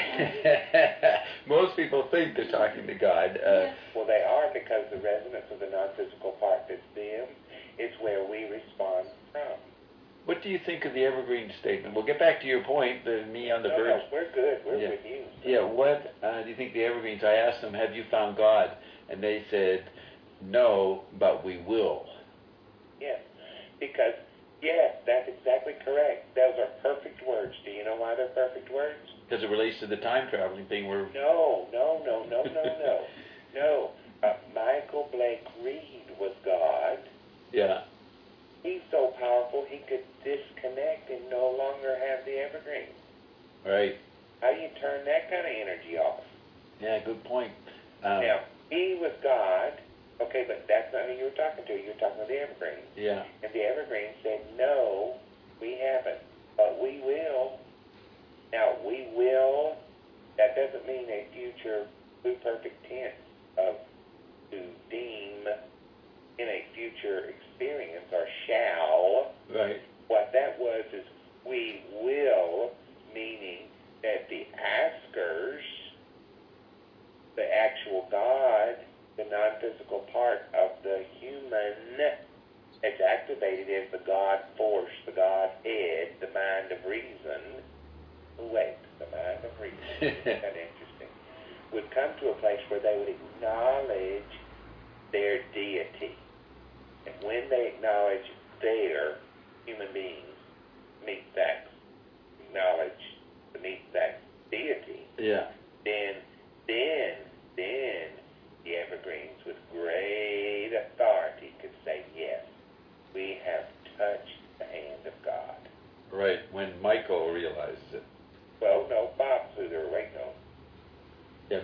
Most people think they're talking to God. Uh, well, they are because the resonance of the non-physical part that's them is where we respond from. What do you think of the evergreen statement? We'll get back to your point, the me on the no, verge. No, we're good. We're yeah. with you. Yeah, what uh, do you think the evergreens? I asked them, have you found God? And they said, no, but we will. Yes, because, yes, that's exactly correct. Those are perfect words. Do you know why they're perfect words? Because it relates to the time traveling thing where... No, no, no, no, no, no. No. Uh, Michael Blake Reed was God. Yeah. He's so powerful he could disconnect and no longer have the evergreen. Right. How do you turn that kind of energy off? Yeah, good point. Um, now, he was God, okay, but that's not who you were talking to. You were talking to the evergreen. Yeah. And the evergreen said, no, we haven't, but we will. Now, we will, that doesn't mean a future perfect tense of to deem in a future experience or shall. Right. What that was is we will, meaning that the askers, the actual God, the non-physical part of the human, it's activated as the God force, the God head, the mind of reason. Wait, the mind of reason. Isn't that interesting? Would come to a place where they would acknowledge their deity. And when they acknowledge their human beings meet that knowledge, to meet that deity, yeah. then, then, then the evergreens with great authority could say, yes, we have touched the hand of God. Right, when Michael realizes it. Well, no,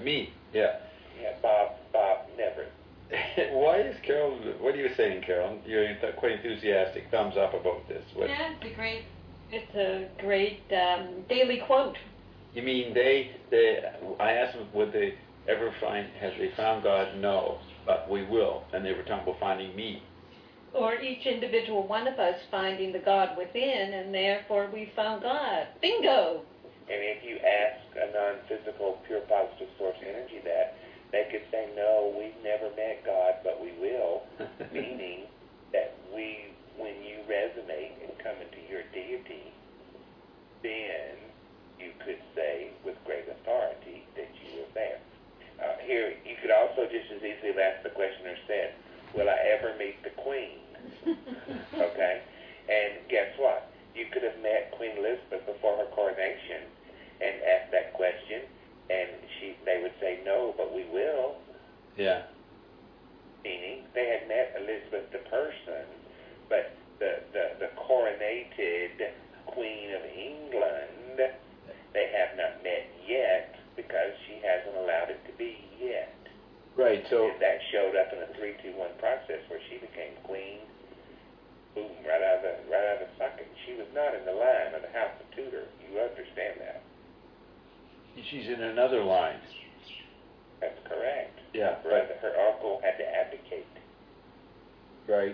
Right, me, yeah. Yeah, Bob, Bob never. Why is Carol, what are you saying, Carol? You're th- quite enthusiastic, thumbs up about this. What? Yeah, it's a great. It's a great um, daily quote. You mean they, they, I asked them, would they ever find, have they found God? No, but we will. And they were talking about finding me. Or each individual one of us finding the God within, and therefore we found God. Bingo! And if you ask a non-physical, pure positive source energy that, they could say, no, we've never met God, but we will, meaning that we, when you resonate and come into your deity, then you could say with great authority that you were there. Uh, here, you could also just as easily have asked the question or said, will I ever meet the Queen? Okay? And guess what? You could have met Queen Elizabeth before her coronation and asked that question, and she, they would say, no, but we will. Yeah. Meaning they had met Elizabeth the person, but the, the, the coronated Queen of England, they have not met yet because she hasn't allowed it to be yet. Right, so... And that showed up in a three two one process where she became queen, boom, right out of the, right out of the socket. She was not in the line of the House of Tudor. You understand that? She's in another line. That's correct. Yeah, Her, right. her uncle had to abdicate. Right.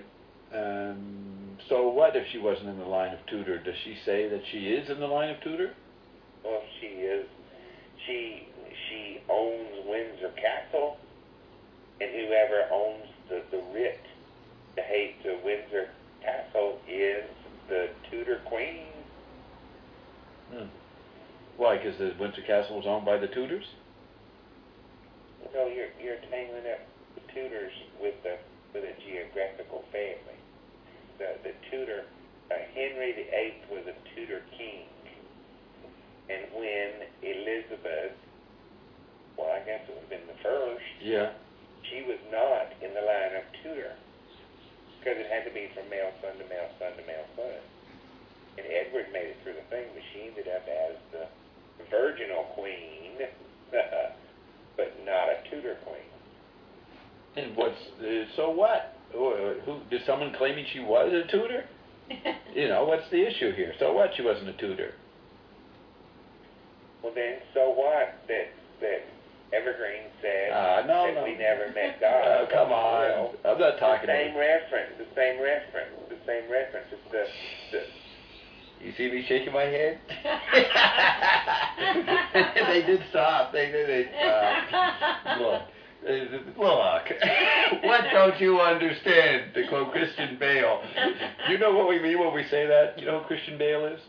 Um, so what if she wasn't in the line of Tudor? Does she say that she is in the line of Tudor? Well, she is. She she owns Windsor Castle, and whoever owns the, the writ to hate to Windsor Castle is the Tudor Queen. Hmm. Why? Because the Windsor Castle was owned by the Tudors? No, you're you're tangling up the Tudors with the with a geographical family. The the Tudor uh, Henry the Eighth was a Tudor king, and when Elizabeth, well, I guess it would have been the first. Yeah. She was not in the line of Tudor because it had to be from male son to male son to male son. And Edward made it through the thing, but she ended up as the virginal queen, but not a Tudor queen. And what's uh, so what? Who, who did someone claiming she was a Tudor? You know, what's the issue here? So what? She wasn't a Tudor. Well, then, so what? That that Evergreen said Ah, no, that no. we never met God. Oh, come on. Well, I'm not talking the same about... reference, the same reference, the same reference. It's the, the You see me shaking my head? They did stop. They did. They stopped. Look. Look. What don't you understand? To quote Christian Bale. You know what we mean when we say that? You know who Christian Bale is?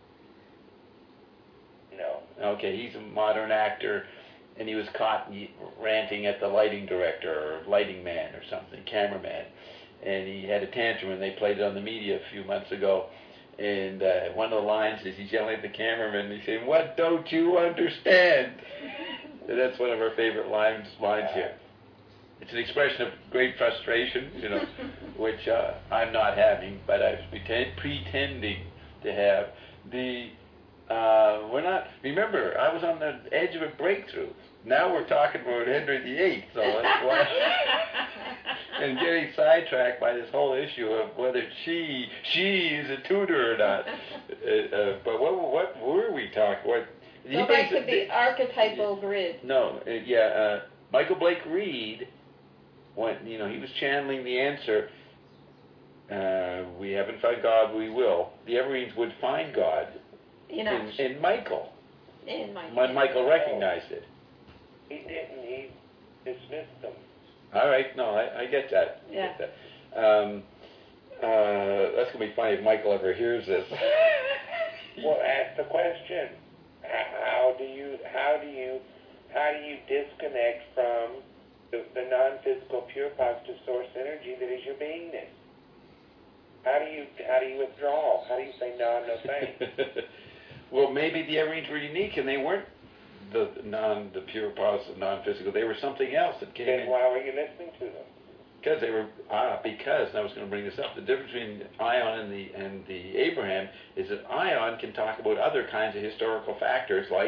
no. Okay, he's a modern actor, and he was caught ranting at the lighting director or lighting man or something, cameraman. And he had a tantrum, and they played it on the media a few months ago. And uh, one of the lines is he's yelling at the cameraman, and he's saying, "What don't you understand?" And that's one of our favorite lines lines here. It's an expression of great frustration, you know, which uh, I'm not having, but I was pretend, pretending to have. The uh, we're not. Remember, I was on the edge of a breakthrough. Now we're talking about Henry the Eighth, so let's watch. And getting sidetracked by this whole issue of whether she she is a Tudor or not. Uh, uh, but what what were we talking? What? Go back to the archetypal grid. No, uh, yeah, uh, Michael Blake Reed, when you know he was channeling the answer. Uh, we haven't found God, we will. The Evergreens would find God In in, us. in Michael. In Michael. When Michael recognized it. He didn't. He dismissed them. All right, no, I, I get that. I Yeah. get that. Um, uh, that's gonna be funny if Michael ever hears this. Well, ask the question. How do you? How do you? How do you disconnect from the, the non-physical, pure, positive source energy that is your beingness? How do you? How do you withdraw? How do you say no, no thanks? Well, maybe the Evergreens were unique, and they weren't the non, the pure, positive, non-physical. They were something else that came Then in. why were you listening to them? Because they were ah because and I was going to bring this up. The difference between Ion and the and the Abraham is that Ion can talk about other kinds of historical factors like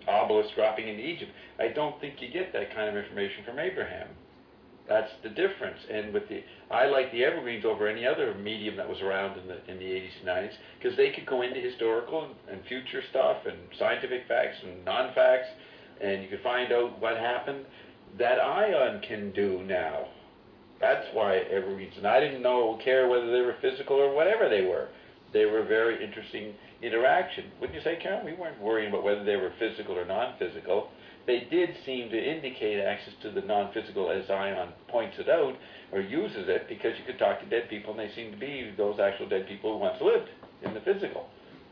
obelisk dropping into Egypt. I don't think you get that kind of information from Abraham. That's the difference. And with the, I like the Evergreens over any other medium that was around in the in the eighties and nineties, because they could go into historical and future stuff and scientific facts and non-facts, and you could find out what happened. That Ion can do now. That's why Evergreens. And I didn't know care whether they were physical or whatever they were. They were a very interesting interaction. Wouldn't you say, Karen? We weren't worrying about whether they were physical or non-physical. They did seem to indicate access to the non-physical, as Ion points it out, or uses it, because you could talk to dead people, and they seem to be those actual dead people who once lived in the physical.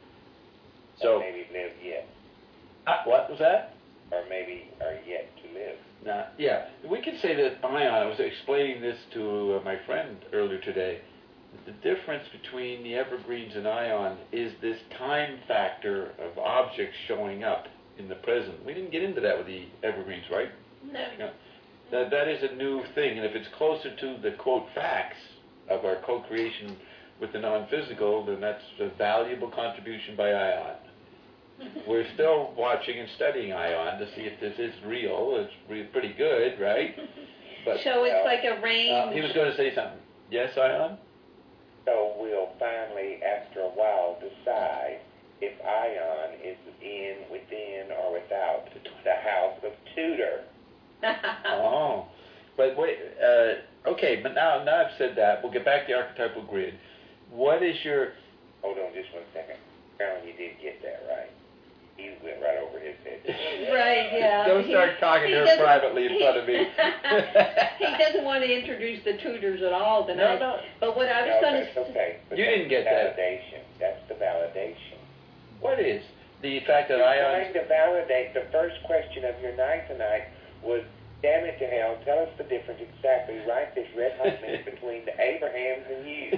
So, or maybe live yet. Uh, what was that? Or maybe are yet to live. Nah, yeah, we could say that Ion, I was explaining this to uh, my friend earlier today, the difference between the Evergreens and Ion is this time factor of objects showing up in the present. We didn't get into that with the Evergreens, right? No. Yeah. That, that is a new thing, and if it's closer to the, quote, facts of our co-creation with the non-physical, then that's a valuable contribution by Ion. We're still watching and studying Ion to see if this is real. It's re- pretty good, right? But So it's like a range. uh, he was going to say something. Yes, Ion? So we'll finally, after a while, decide if Ion is in, within, or without the house of Tudor. Oh. But wait, uh, okay, but now, now I've said that, we'll get back to the archetypal grid. What is your... Hold on just one second. Carolyn, you did get that right. He went right over his head. Right, yeah. Don't start He- talking he to her doesn't- privately in front of me. He doesn't want to introduce the Tudors at all tonight. No, no. But what I was No, going that's to okay. But You that's didn't get the that. validation. That's the validation. What is? The fact that You're Ion... trying to validate the first question of your night tonight was, damn it to hell, tell us the difference exactly, right this red hot minute between the Abrahams and you.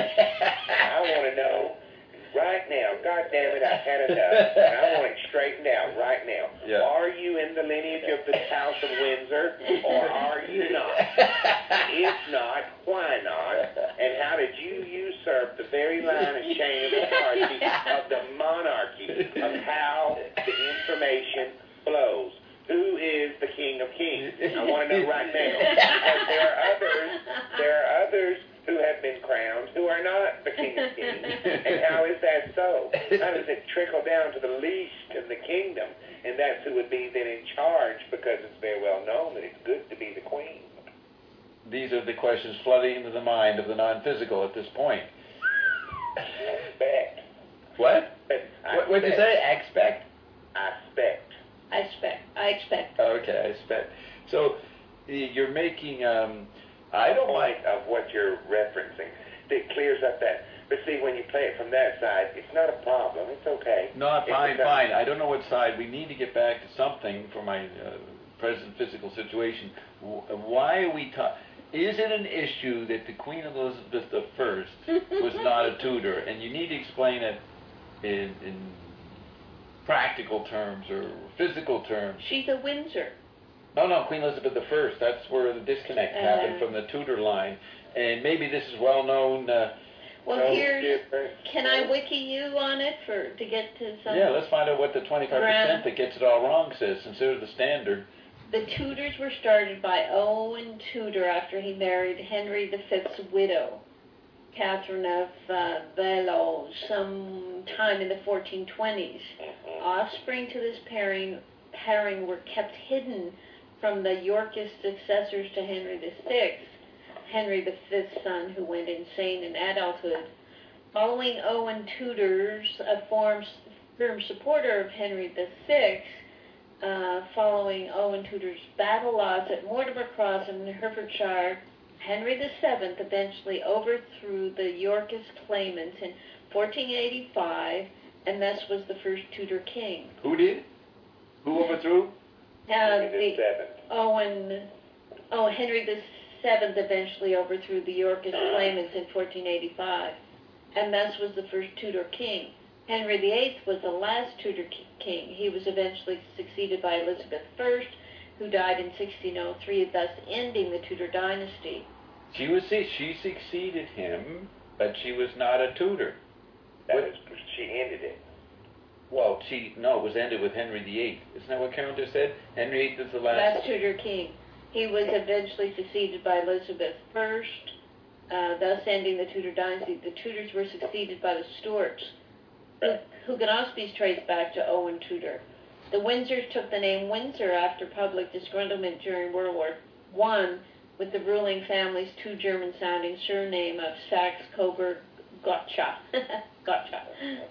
I want to know right now, God damn it, I've had enough, and I want it straightened out right now. Yeah. Are you in the lineage of the House of Windsor, or are you not? If not, why not? And how did you usurp the very line and chain of authority of the monarchy of how the information flows? Who is the King of Kings? I want to know right now. Because there are others, there are others who have been crowned who are not the King of Kings. And how is that so? How does it trickle down to the least of the kingdom? And that's who would be then in charge, because it's very well known that it's good to be the queen. These are the questions flooding into the mind of the non-physical at this point. Expect. What? I What did you say? Expect? I expect. I expect. I expect. Okay, I expect. So y- you're making... Um, I don't like... Point of what you're referencing. It clears up that. But see, when you play it from that side, it's not a problem. It's okay. No, It fine, becomes- fine. I don't know what side. We need to get back to something for my uh, present physical situation. W- Why are we ta- Is it an issue that the Queen Elizabeth the First was not a Tudor? And you need to explain it in, in practical terms or physical terms. She's a Windsor. No, no, Queen Elizabeth the First. That's where the disconnect Uh. happened from the Tudor line. And maybe this is well known. Uh, Well, No here's. difference. Can I wiki you on it for to get to some? yeah, let's find out what the twenty-five percent Graham. that gets it all wrong says, since they're the standard. The Tudors were started by Owen Tudor after he married Henry the Fifth's widow, Catherine of uh, Valois, sometime in the fourteen twenties. Offspring to this pairing, pairing were kept hidden from the Yorkist successors to Henry the Sixth, Henry the Fifth's son, who went insane in adulthood. Following Owen Tudor's a form, firm supporter of Henry the Sixth, uh, following Owen Tudor's battle loss at Mortimer Cross in Herefordshire, Henry the Seventh eventually overthrew the Yorkist claimants in fourteen eighty-five, and thus was the first Tudor king. Who did? Who overthrew? Uh, Henry the the Seventh. Owen, oh, Henry the Seventh eventually overthrew the Yorkist claimants in fourteen eighty-five, and thus was the first Tudor king. Henry the Eighth was the last Tudor ki- king. He was eventually succeeded by Elizabeth the First, who died in sixteen oh three, thus ending the Tudor dynasty. She was she succeeded him, but she was not a Tudor. That What- is, she ended it. Well, she, no, it was ended with Henry the Eighth. Isn't that what Carol just said? Henry the Eighth is the last. Last Tudor king. He was eventually succeeded by Elizabeth I, uh, thus ending the Tudor dynasty. The Tudors were succeeded by the Stuarts, who, who can also be traced back to Owen Tudor. The Windsors took the name Windsor after public disgruntlement during World War One with the ruling family's two German-sounding surname of Saxe-Coburg-Gotha. Gotha.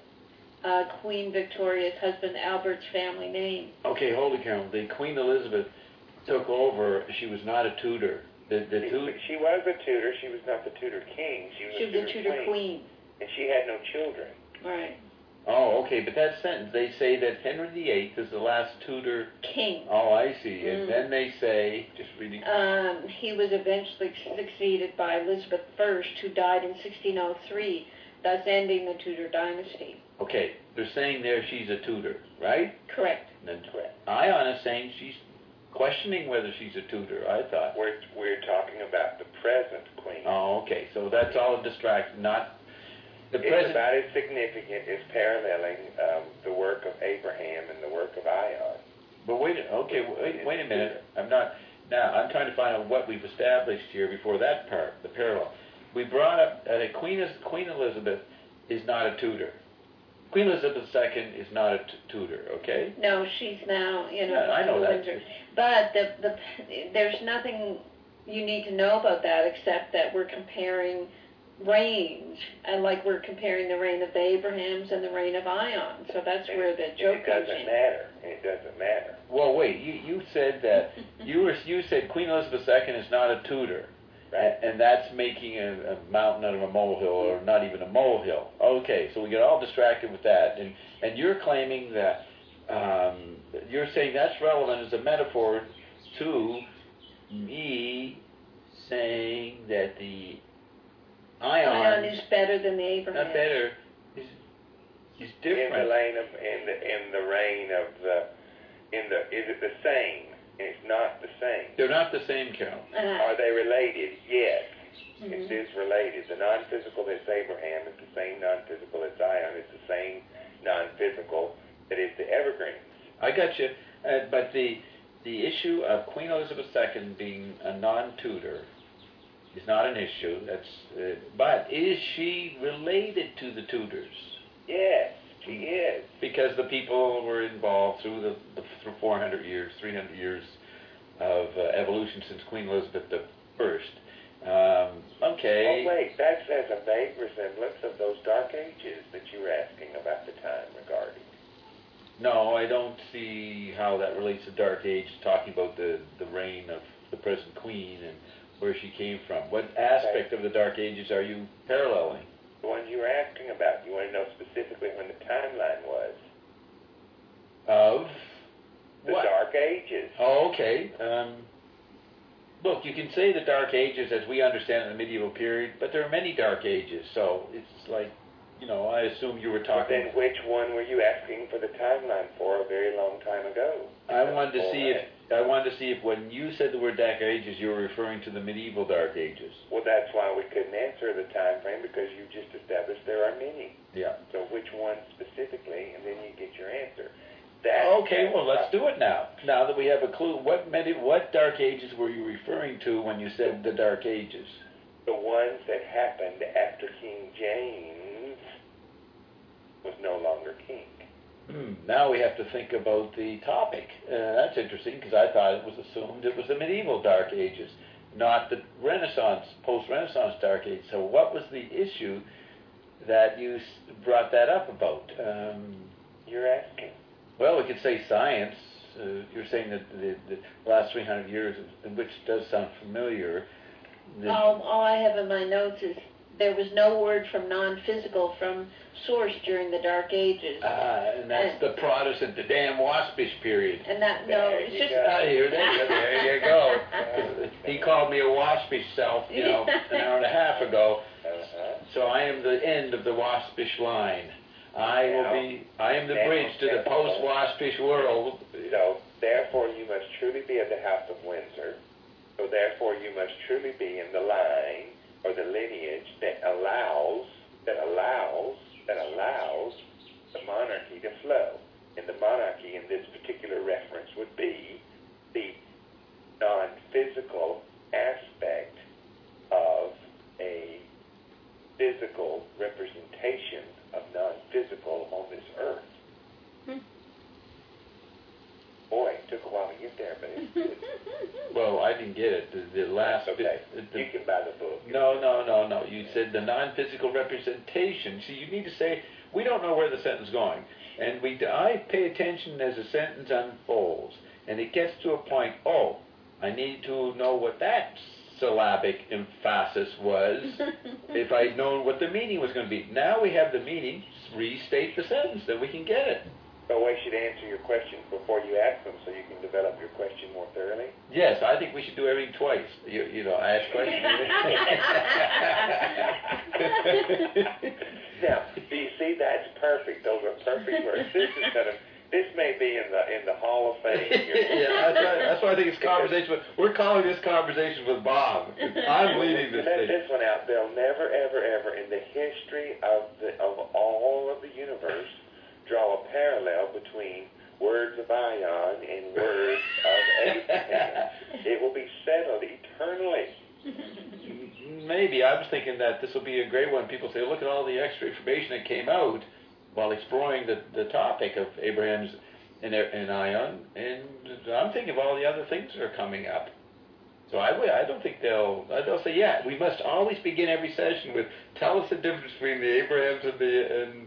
Uh, Queen Victoria's husband Albert's family name. Okay, hold it, Carol. The Queen Elizabeth took over. She was not a Tudor. The, the She, Tudor. she was a Tudor. She was not the Tudor king. She was, She was a a Tudor, Tudor queen. queen. And she had no children. Right. Oh, okay, but that sentence, they say that Henry the Eighth is the last Tudor. King. Oh, I see. And Mm. then they say, just reading. Um, he was eventually succeeded by Elizabeth I, who died in sixteen oh three, thus ending the Tudor dynasty. Okay, they're saying there she's a Tudor, right? Correct. And then Correct. Ion is saying she's questioning whether she's a Tudor, I thought. We're, we're talking about the present queen. Oh, okay, so that's all a distraction, not the It's present. about as significant as paralleling um, the work of Abraham and the work of Ion. But wait, a- okay, wait, wait a minute. I'm not, now, I'm trying to find out what we've established here before that part, the parallel. We brought up, uh, Queen, is, Queen Elizabeth is not a Tudor. Queen Elizabeth the Second is not a t- Tudor, okay? No, she's now, you know, Yeah, I know that. Windsor. But the, the, there's nothing you need to know about that except that we're comparing reigns, and like we're comparing the reign of the Abrahams and the reign of Ion. So that's where the joke It comes doesn't in. matter. It doesn't matter. Well, wait, you, you said that, you were, you said Queen Elizabeth the Second is not a Tudor. Right. And that's making a, a mountain out of a molehill, or not even a molehill. Okay, so we get all distracted with that. And, and you're claiming that, um, you're saying that's relevant as a metaphor to me saying that the Ion, Ion is better than the Abrahams. not better, is, is different. In the lane of, in the, in the reign of the, in the, is it the same? It's not the same. They're not the same, Carol. Uh, Are they related? Yes. Mhm. It is related. The non-physical that's Abraham is the same non-physical that's Ion. It's the same non-physical that is the Evergreens. I got you. Uh, but the the issue of Queen Elizabeth the Second being a non-Tudor is not an issue. That's. Uh, but is she related to the Tudors? Yes, she is. Because the people were involved through the, the through four hundred years, three hundred years of uh, evolution since Queen Elizabeth the First. Um, okay. Oh, wait, that says a vague resemblance of those dark ages that you were asking about the time regarding. No, I don't see how that relates to Dark Age, talking about the, the reign of the present queen and where she came from. What aspect of the Dark Ages are you paralleling? The ones you were asking about. You want to know specifically when the timeline was. Of The what? Dark Ages. Oh, okay. Um, look, you can say the Dark Ages as we understand it in the medieval period, but there are many Dark Ages, so it's like, you know, I assume you were But talking... then which one were you asking for the timeline for a very long time ago? I wanted to All see right. if I wanted to see if when you said the word Dark Ages, you were referring to the medieval Dark Ages. Well, that's why we couldn't answer the time frame, because you just established there are many. Yeah. So which one specifically, and then you get your answer. That, Okay, well, let's do it now. Now that we have a clue, what medi- what Dark Ages were you referring to when you said the Dark Ages? The ones that happened after King James was no longer king. Hmm, now we have to think about the topic. Uh, that's interesting, because I thought it was assumed it was the medieval Dark Ages, not the Renaissance, post-Renaissance Dark Age. So what was the issue that you s- brought that up about? Um, You're asking. well, we could say science. Uh, you're saying that the, the last three hundred years, which does sound familiar. The- all, all I have in my notes is there was no word from non-physical from source during the Dark Ages. Ah, and that's the Protestant, the damn waspish period. And that, no, There it's you just... go. Ah, here, there, there you go. He called me a waspish self, you know, an hour and a half ago. Uh-huh. So I am the end of the waspish line. I will be, I am the bridge to the post-waspish world. So, therefore, you must truly be of the House of Windsor. So, therefore, you must truly be in the line or the lineage that allows, that allows, that allows the monarchy to flow. And the monarchy in this particular reference would be the non-physical aspect of a physical representation of non-physical on this earth. Hmm. Boy, it took a while to get there, but it's, it's Well, I didn't get it. The, the last okay. bit. The, You can buy the book. no, no, no, no. You said the non-physical representation. See, you need to say, we don't know where the sentence is going. And we, I pay attention as a sentence unfolds. And it gets to a point, oh, I need to know what that syllabic emphasis was if I'd known what the meaning was going to be. Now we have the meaning, restate the sentence, then we can get it. So we should answer your questions before you ask them so you can develop your question more thoroughly? Yes, I think we should do everything twice. You, you know, I ask questions. Now, do you see, that's perfect. Those are perfect words. This is gonna, this may be in the in the Hall of Fame. Yeah, that's why, that's why I think it's conversation. With, we're calling this conversation with Bob. I'm leading this Let thing. this one out. There'll never, ever, ever in the history of the of all of the universe draw a parallel between words of Ion and words of Abraham. It will be settled eternally. Maybe. I was thinking that this will be a great one. People say, look at all the extra information that came out while exploring the, the topic of Abraham's and, and Ion. And I'm thinking of all the other things that are coming up. So I, I don't think they'll, they'll say, yeah, we must always begin every session with, tell us the difference between the Abrahams and the, and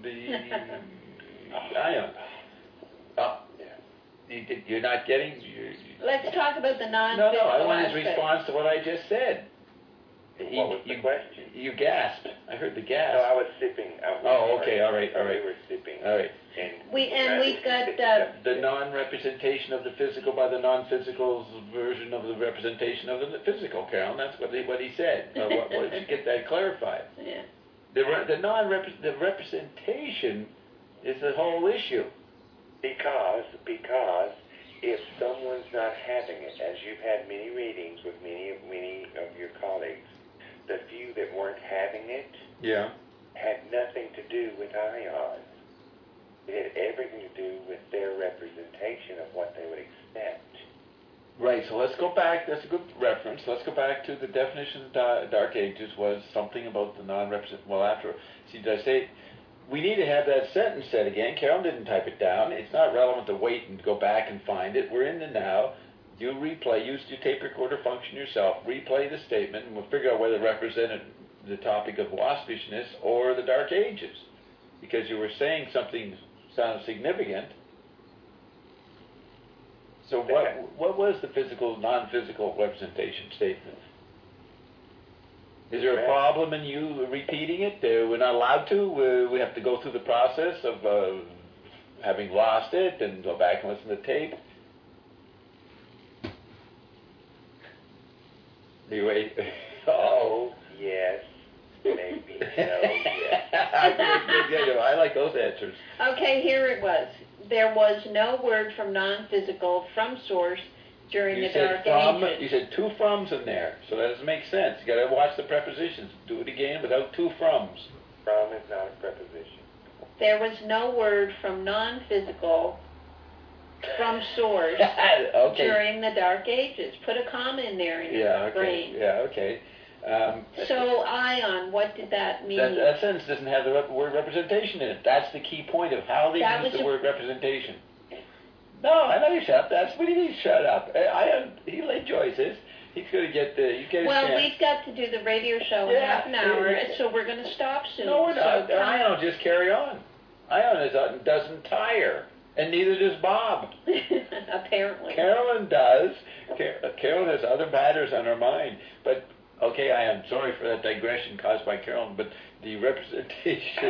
the Ion. Oh, you, you're not getting... You're, Let's talk about the no, non-physical no, I want his aspect. response to what I just said. What was the you, question? You gasped. I heard the gasp. No, I was sipping. I was Oh, okay, all right, all right. We were sipping. All right. And We and we've got uh, The non-representation of the physical by the non-physical's version of the representation of the physical, Carolyn. That's what he, what he said. Uh, what, what, did you get that clarified? yeah. The, re, the non-rep the representation is the whole issue. Because, because if someone's not having it, as you've had many readings with many of many of your colleagues, the few that weren't having it Yeah. had nothing to do with ions. It had everything to do with their representation of what they would accept. Right, so let's go back, that's a good reference, let's go back to the definition of da Dark Ages was something about the non-represent, well after, see did I say, we need to have that sentence said again. Carolyn didn't type it down, it's not relevant to wait and go back and find it, we're in the now, you replay, use your tape recorder function yourself, replay the statement, and we'll figure out whether it represented the topic of waspishness or the Dark Ages, because you were saying something sounds significant. So what what was the physical, non-physical representation statement? Is there a problem in you repeating it? Uh, we're not allowed to? Uh, we have to go through the process of uh, having lost it and go back and listen to tape? Anyway, Oh, yes, maybe, no, yes. I like those answers. Okay, here it was. There was no word from non-physical from source during You the said Dark from, Ages. you said two froms in there, so that doesn't make sense. You got to watch the prepositions. Do it again without two froms. From is not a preposition. There was no word from non-physical from source Okay. during the Dark Ages. Put a comma in there in your Yeah. Okay. brain. Yeah. Okay. Um, So, ion, what did that mean? that, that sentence doesn't have the rep- word representation in it. That's the key point of how they That use was the a- word representation. No, I know you shut up. That's what do you mean shut up? I, I he'll enjoy this. He's going to get the. You get a Well, chance. we've got to do the radio show in Yeah, half an hour, yeah, yeah. so we're going to stop soon. No, we're not. So, Ion will just carry on. Ion is, uh, doesn't tire, and neither does Bob. apparently. Carolyn does. Car- Carolyn has other matters on her mind. But, okay, I am sorry for that digression caused by Carolyn, but the representation...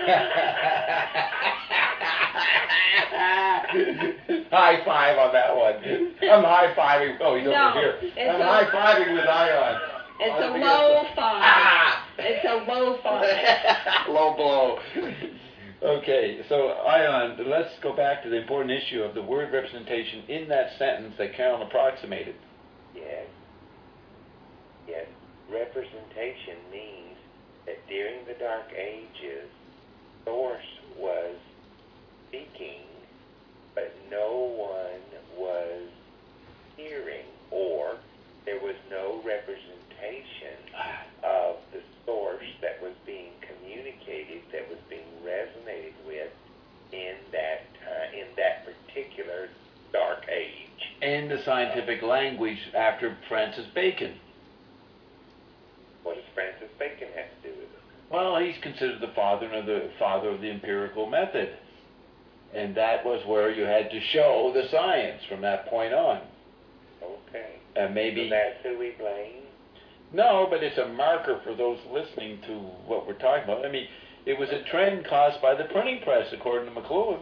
High five on that one. I'm high-fiving... Oh, he's No, over here. it's I'm a- high-fiving with Ion. It's On a the low video. five. Ah! It's a low five. Low blow. Okay, so Ion, let's go back to the important issue of the word representation in that sentence that Carolyn approximated. Yes. Yes. Representation means that during the Dark Ages, source was speaking, but no one was hearing, or there was no representation of the source that was being communicated, that was being resonated with in that uh, in that particular dark age. And the scientific language after Francis Bacon. What does Francis Bacon have to do with it? Well, he's considered the father of the father of the empirical method, and that was where you had to show the science from that point on. Okay. Uh, maybe So that's who we blame? no, but it's a marker for those listening to what we're talking about. I mean, it was a trend caused by the printing press, according to McLuhan.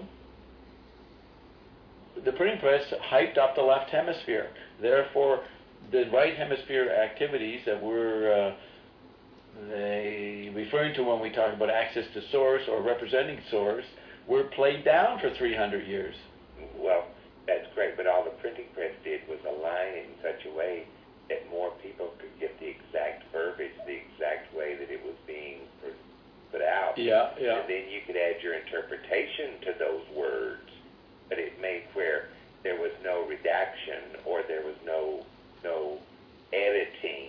The printing press hyped up the left hemisphere. Therefore, the right hemisphere activities that we're uh, they referring to when we talk about access to source or representing source were played down for three hundred years. Well, that's great, but all the printing press did was align it in such a way that more people could get the exact verbiage, the exact way that it was being put out. Yeah, yeah. And then you could add your interpretation to those words, but it made where there was no redaction or there was no no editing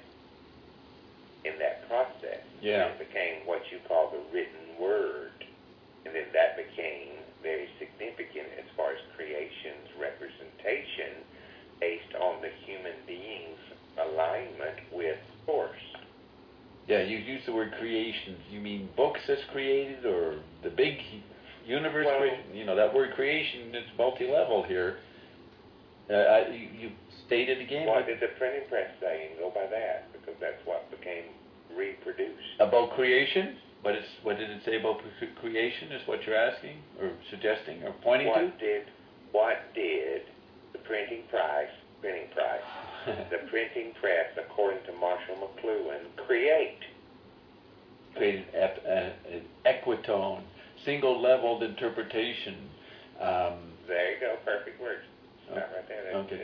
in that process. Yeah. It became what you call the written word. And then that became very significant as far as creation's representation based on the human being's alignment with source. Yeah, you use the word creation. You mean books as created, or the big universe Well, creation? You know, that word creation is multi-level here. Uh, I, you, you stated again What did the printing press say? And go by that, because that's what became reproduced. about creation. What is what did it say about cre- creation? Is what you're asking, or suggesting, or pointing What did what did the printing price, printing price, to? the printing press, according to Marshall McLuhan, create? Created ep- uh, an equitone, single-leveled interpretation. Um, There you go, perfect words. Stop right there. That's okay. it.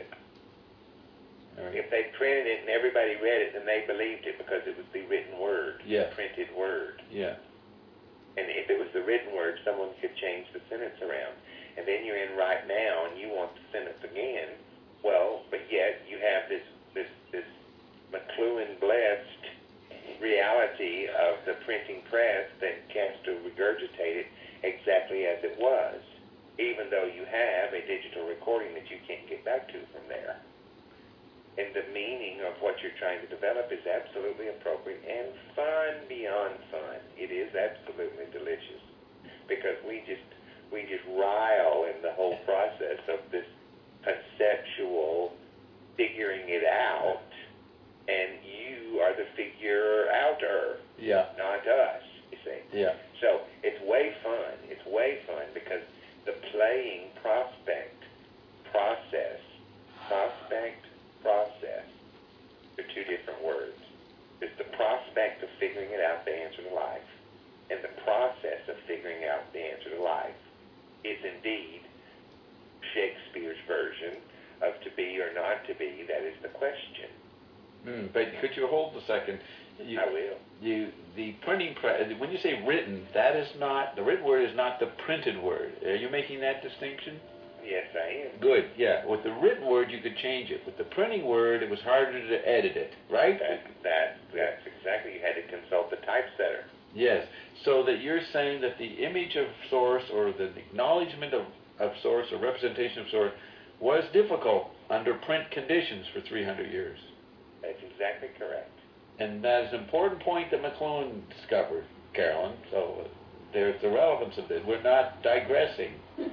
all right. If they printed it and everybody read it, then they believed it because it was the written word, Yeah. the printed word. Yeah. And if it was the written word, someone could change the sentence around. And then you're in right now and you want the sentence again. Well, but yet you have this this this McLuhan blessed reality of the printing press that has to regurgitate it exactly as it was, even though you have a digital recording that you can't get back to from there. And the meaning of what you're trying to develop is absolutely appropriate and fun beyond fun. It is absolutely delicious because we just we just rile in the whole process of this conceptual figuring it out, and you are the figure outer, Yeah. not us. You see. Yeah. So it's way fun. It's way fun because the playing prospect, process, prospect, process, they're two different words. It's the prospect of figuring it out, the answer to life, and the process of figuring out the answer to life is indeed Shakespeare's version of to be or not to be. That is the question. Mm, but could you hold a second? You, I will. You, the printing press, when you say written, that is not, the written word is not the printed word. Are you making that distinction? Yes, I am. Good, yeah. With the written word, you could change it. With the printing word, it was harder to edit it, right? That, that, that's exactly. You had to consult the typesetter. Yes. So that you're saying that the image of source or the acknowledgement of, of source or representation of source was difficult under print conditions for three hundred years. That's exactly correct. And that is an important point that McLuhan discovered, Carolyn. So uh, there's the relevance of this. We're not digressing.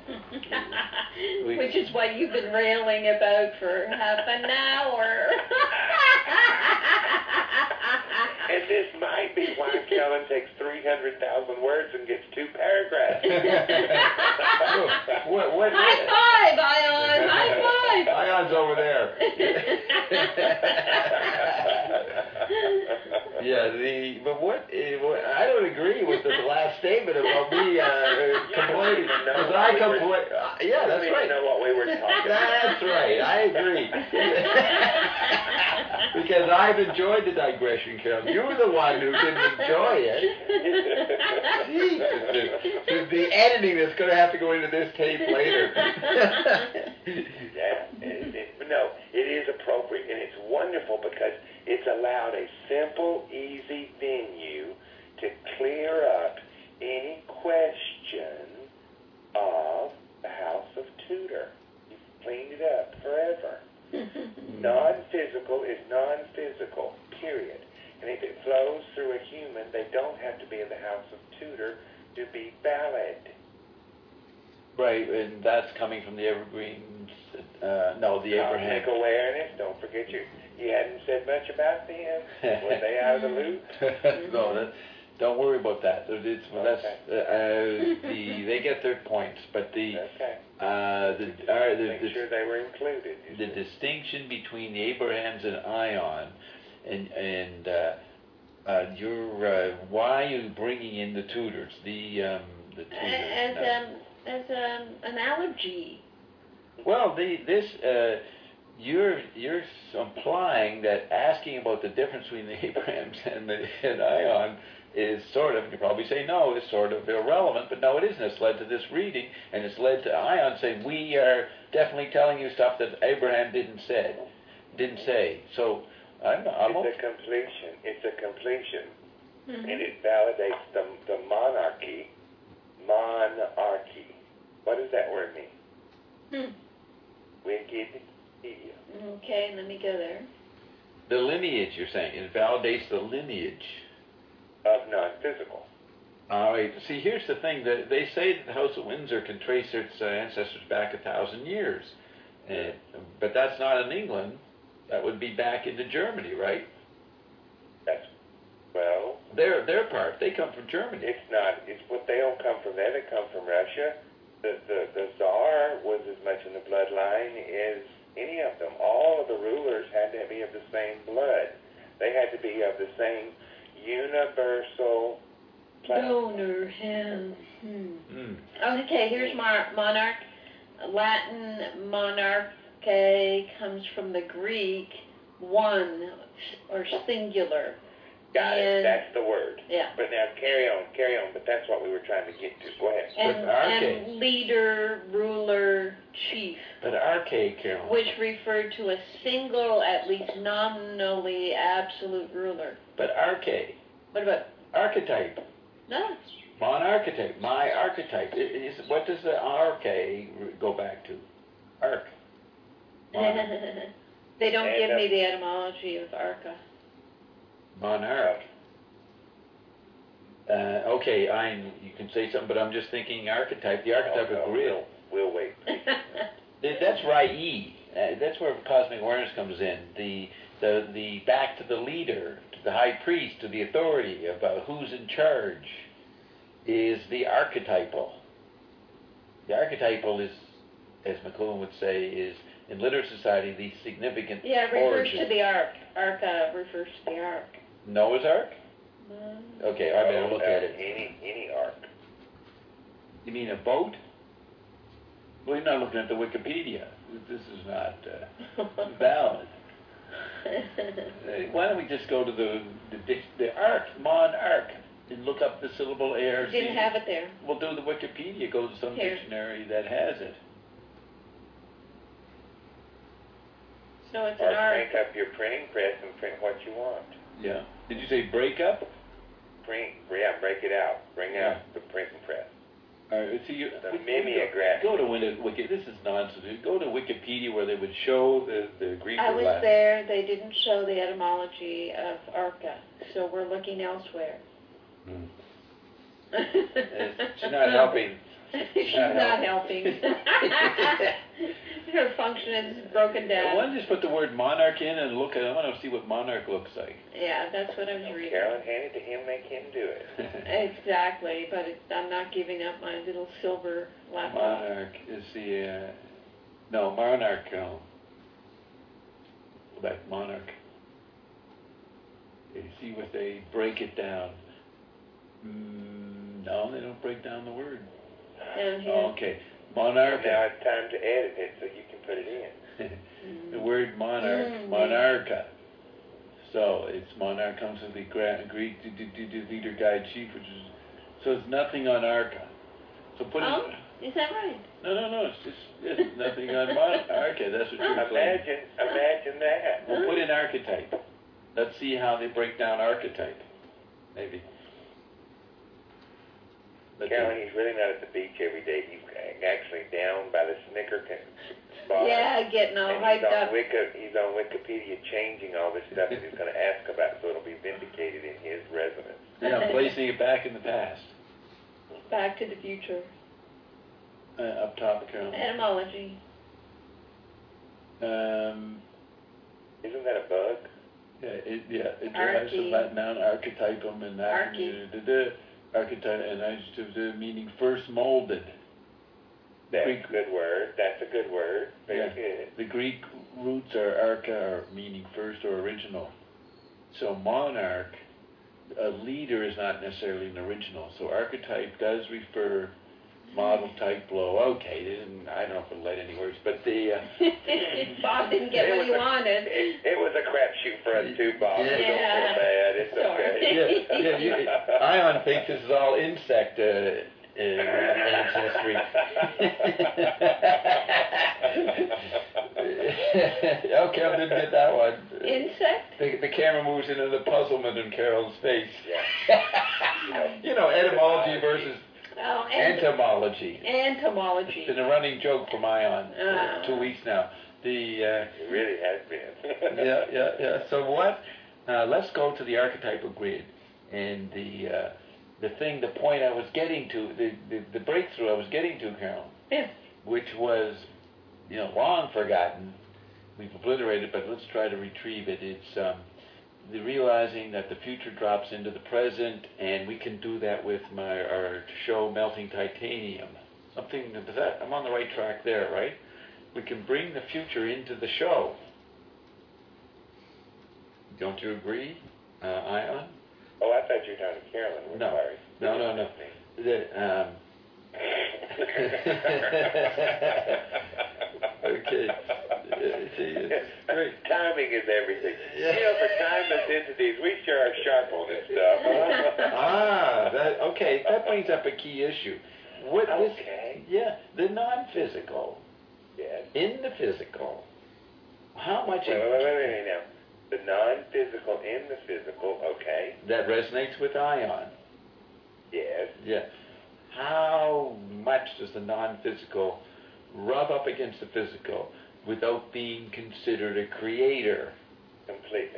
We- Which is what you've been railing about for half an hour. And this might be why Kellen takes three hundred thousand words and gets two paragraphs. what, what, High five, Ion! High five! Ion's over there. Yeah, the but what, eh, what I don't agree with the last statement about me uh, complaining. Because I complain. Uh, yeah, that's we right. didn't know what we were talking about. That's right. I agree. because I've enjoyed the digression, Carol. You're the one who didn't enjoy it. Jesus, the, the, the editing that's going to have to go into this tape later. Yeah, it, it, no, it is appropriate, and it's wonderful because it's allowed a simple, easy venue to clear up any question of the House of Tudor. You've cleaned it up forever. Non-physical is non-physical, period. And if it flows through a human, they don't have to be in the House of Tudor to be valid. Right, and that's coming from the Evergreens, uh, no, the Abraham. Cosmic awareness, don't forget you, you hadn't said much about them. Were they out of the loop? No, that, don't worry about that. It's, that's, Okay. uh, the, they get their points, but the, Okay. uh, the, uh, the, Make the, sure they were included. you the see. distinction between the Abrahams and Ion, and, and, uh, uh, your, uh, why are you bringing in the Tudors, the, um, the Tudors? As, no. um, as um, an allergy. Well, the, this, uh, you're you're implying that asking about the difference between the Abrahams and the and Ion is sort of, you probably say no, is sort of irrelevant, but no, it isn't. It's led to this reading, and it's led to Ion saying we are definitely telling you stuff that Abraham didn't said, didn't say. So I'm, I'm It's a completion. It's a completion. Mm-hmm. And it validates the, the monarchy. Monarchy. What does that word mean? Hmm. Wikipedia. Okay, let me go there. the lineage. You're saying it validates the lineage. Of non-physical. All right. See, here's the thing. That they say that the House of Windsor can trace its uh, ancestors back a thousand years, and, but that's not in England. That would be back into Germany, right? That's, well, Their their part. They come from Germany. it's not, it's what they don't come from there, they come from Russia. The, the, the Tsar was as much in the bloodline as any of them. All of the rulers had to be of the same blood. They had to be of the same universal platform. Donor him. Hmm. Mm. Okay, here's mar- monarch. Latin monarche comes from the Greek one or singular. Got it, And- that's the word. Yeah. But now carry on, carry on, but that's what we were trying to get to. Go ahead. And, archaic. and leader, ruler, chief, But archaic, Carol. which referred to a single, at least nominally, absolute ruler. But archaic. What about Archetype. no? Monarchetype. My archetype. It, it is, what does the arche go back to? Arc. Mon- They don't And, give uh, me the etymology of arca. monarch. Uh, okay, I you can say something, but I'm just thinking archetype. The archetype Oh, of no, grill. We'll, we'll wait. Th- That's Rai. Uh, that's where cosmic awareness comes in. The the the back to the leader, to the high priest, to the authority of uh, who's in charge, is the archetypal. The archetypal is, as McLuhan would say, is in literary society the significant Yeah, it refers origin. to the ark. Arca refers to the ark. Noah's Ark. Mm. Okay, I better Oh, look no, at it. Any, any arc. You mean a boat? Well, you're not looking at the Wikipedia. This is not uh, valid. Uh, Why don't we just go to the the, dic- the arc, monarch, and look up the syllable A R C? Didn't have it there. We'll do the Wikipedia. Go to some Here. dictionary that has it. So it's Or an ark. crank up your printing press and print what you want. Yeah. Did you say break up? Print, yeah, break it out. Bring Yeah. out the printing press. All right, see, you, The we- mimeograph. Go to Wiki. Wiki. This is nonsense. Go to Wikipedia where they would show the, the Greek I or was Latin. there. They didn't show the etymology of arca, so we're looking elsewhere. Hmm. She's not helping. She's not not helping. helping. Her function is broken I down. want to just put the word monarch in and look at it. I want to see what monarch looks like. Yeah, that's what I was reading. Carolyn, hand it to him, make him do it. Exactly, but it's, I'm not giving up my little silver laptop. Monarch is the, uh, no, monarch, no. Go back, monarch. You see what they break it down. Mm, no, they don't break down the word. Down here. Oh, okay, monarch. Now it's time to edit it so you can put it in. The word monarch, Mm. monarcha. So it's monarch comes with the grand, Greek d- d- d- d- leader, guide, chief, which is, so it's nothing on Arca. So put Oh, it, is that right? no, no, no, it's just, it's nothing on mon- Arca, that's what you're saying. Imagine, imagine that. We'll put in archetype. Let's see how they break down archetype, maybe. But Carolyn, he's really not at the beach every day. He's actually down by the Snicker bar. Yeah, getting all and hyped he's on up. Wiki, he's on Wikipedia changing all this stuff that he's going to ask about, so it'll be vindicated in his residence. Yeah, placing it back in the past. Back to the future. Uh, up top, Carol. Etymology. Um, Isn't that a bug? yeah, it, yeah, it derives from Arche. Latin noun archetypum and Latin Arche. uh, the, the, archetype and adjective the, meaning first molded. That's Greek- a good word. That's a good word. Very Yeah. good. The Greek roots are archa, or meaning first or original. So monarch, a leader is not necessarily an original. So archetype does refer, model, type, blow. Okay, they didn't, I don't know if it'll let any words, but the. Uh, Bob didn't get It what was he a- wanted. It, it was a crapshoot for us too, Bob. Yeah. So don't feel bad. It's Sorry. okay. yeah, yeah, you, Ion thinks this is all insect uh, uh, ancestry. Okay, I didn't get that one. Insect? The, the camera moves into the puzzlement in Carol's face. Yeah. You know, etymology versus Oh, ent- entomology. entomology. It's been a running joke from Ion for Ah. two weeks now. The uh, It really has been. yeah, yeah, yeah. So what? Uh, let's go to the archetypal grid, and the uh, the thing, the point I was getting to, the, the the breakthrough I was getting to, Carol, Yeah. which was, you know, long forgotten. We've obliterated, but let's try to retrieve it. It's um, the realizing that the future drops into the present, and we can do that with my our show, Melting Titanium. Something that I'm on the right track there, right? We can bring the future into the show. Don't you agree, uh, Ion? Oh, I thought you were talking to Carolyn. We're No. sorry. No, no, no. The, um, okay. Uh, see, it's great. Timing is everything. Yeah. You know, for timeless entities, we sure are sharp on this stuff. Ah, that, okay. That brings up a key issue. What is? Okay. Yeah, the non-physical Yes. in the physical. How much Wait, wait, wait, wait, wait now. The non-physical in the physical, okay. that resonates with Ion? Yes. Yeah. How much does the non-physical rub up against the physical without being considered a creator? Completely.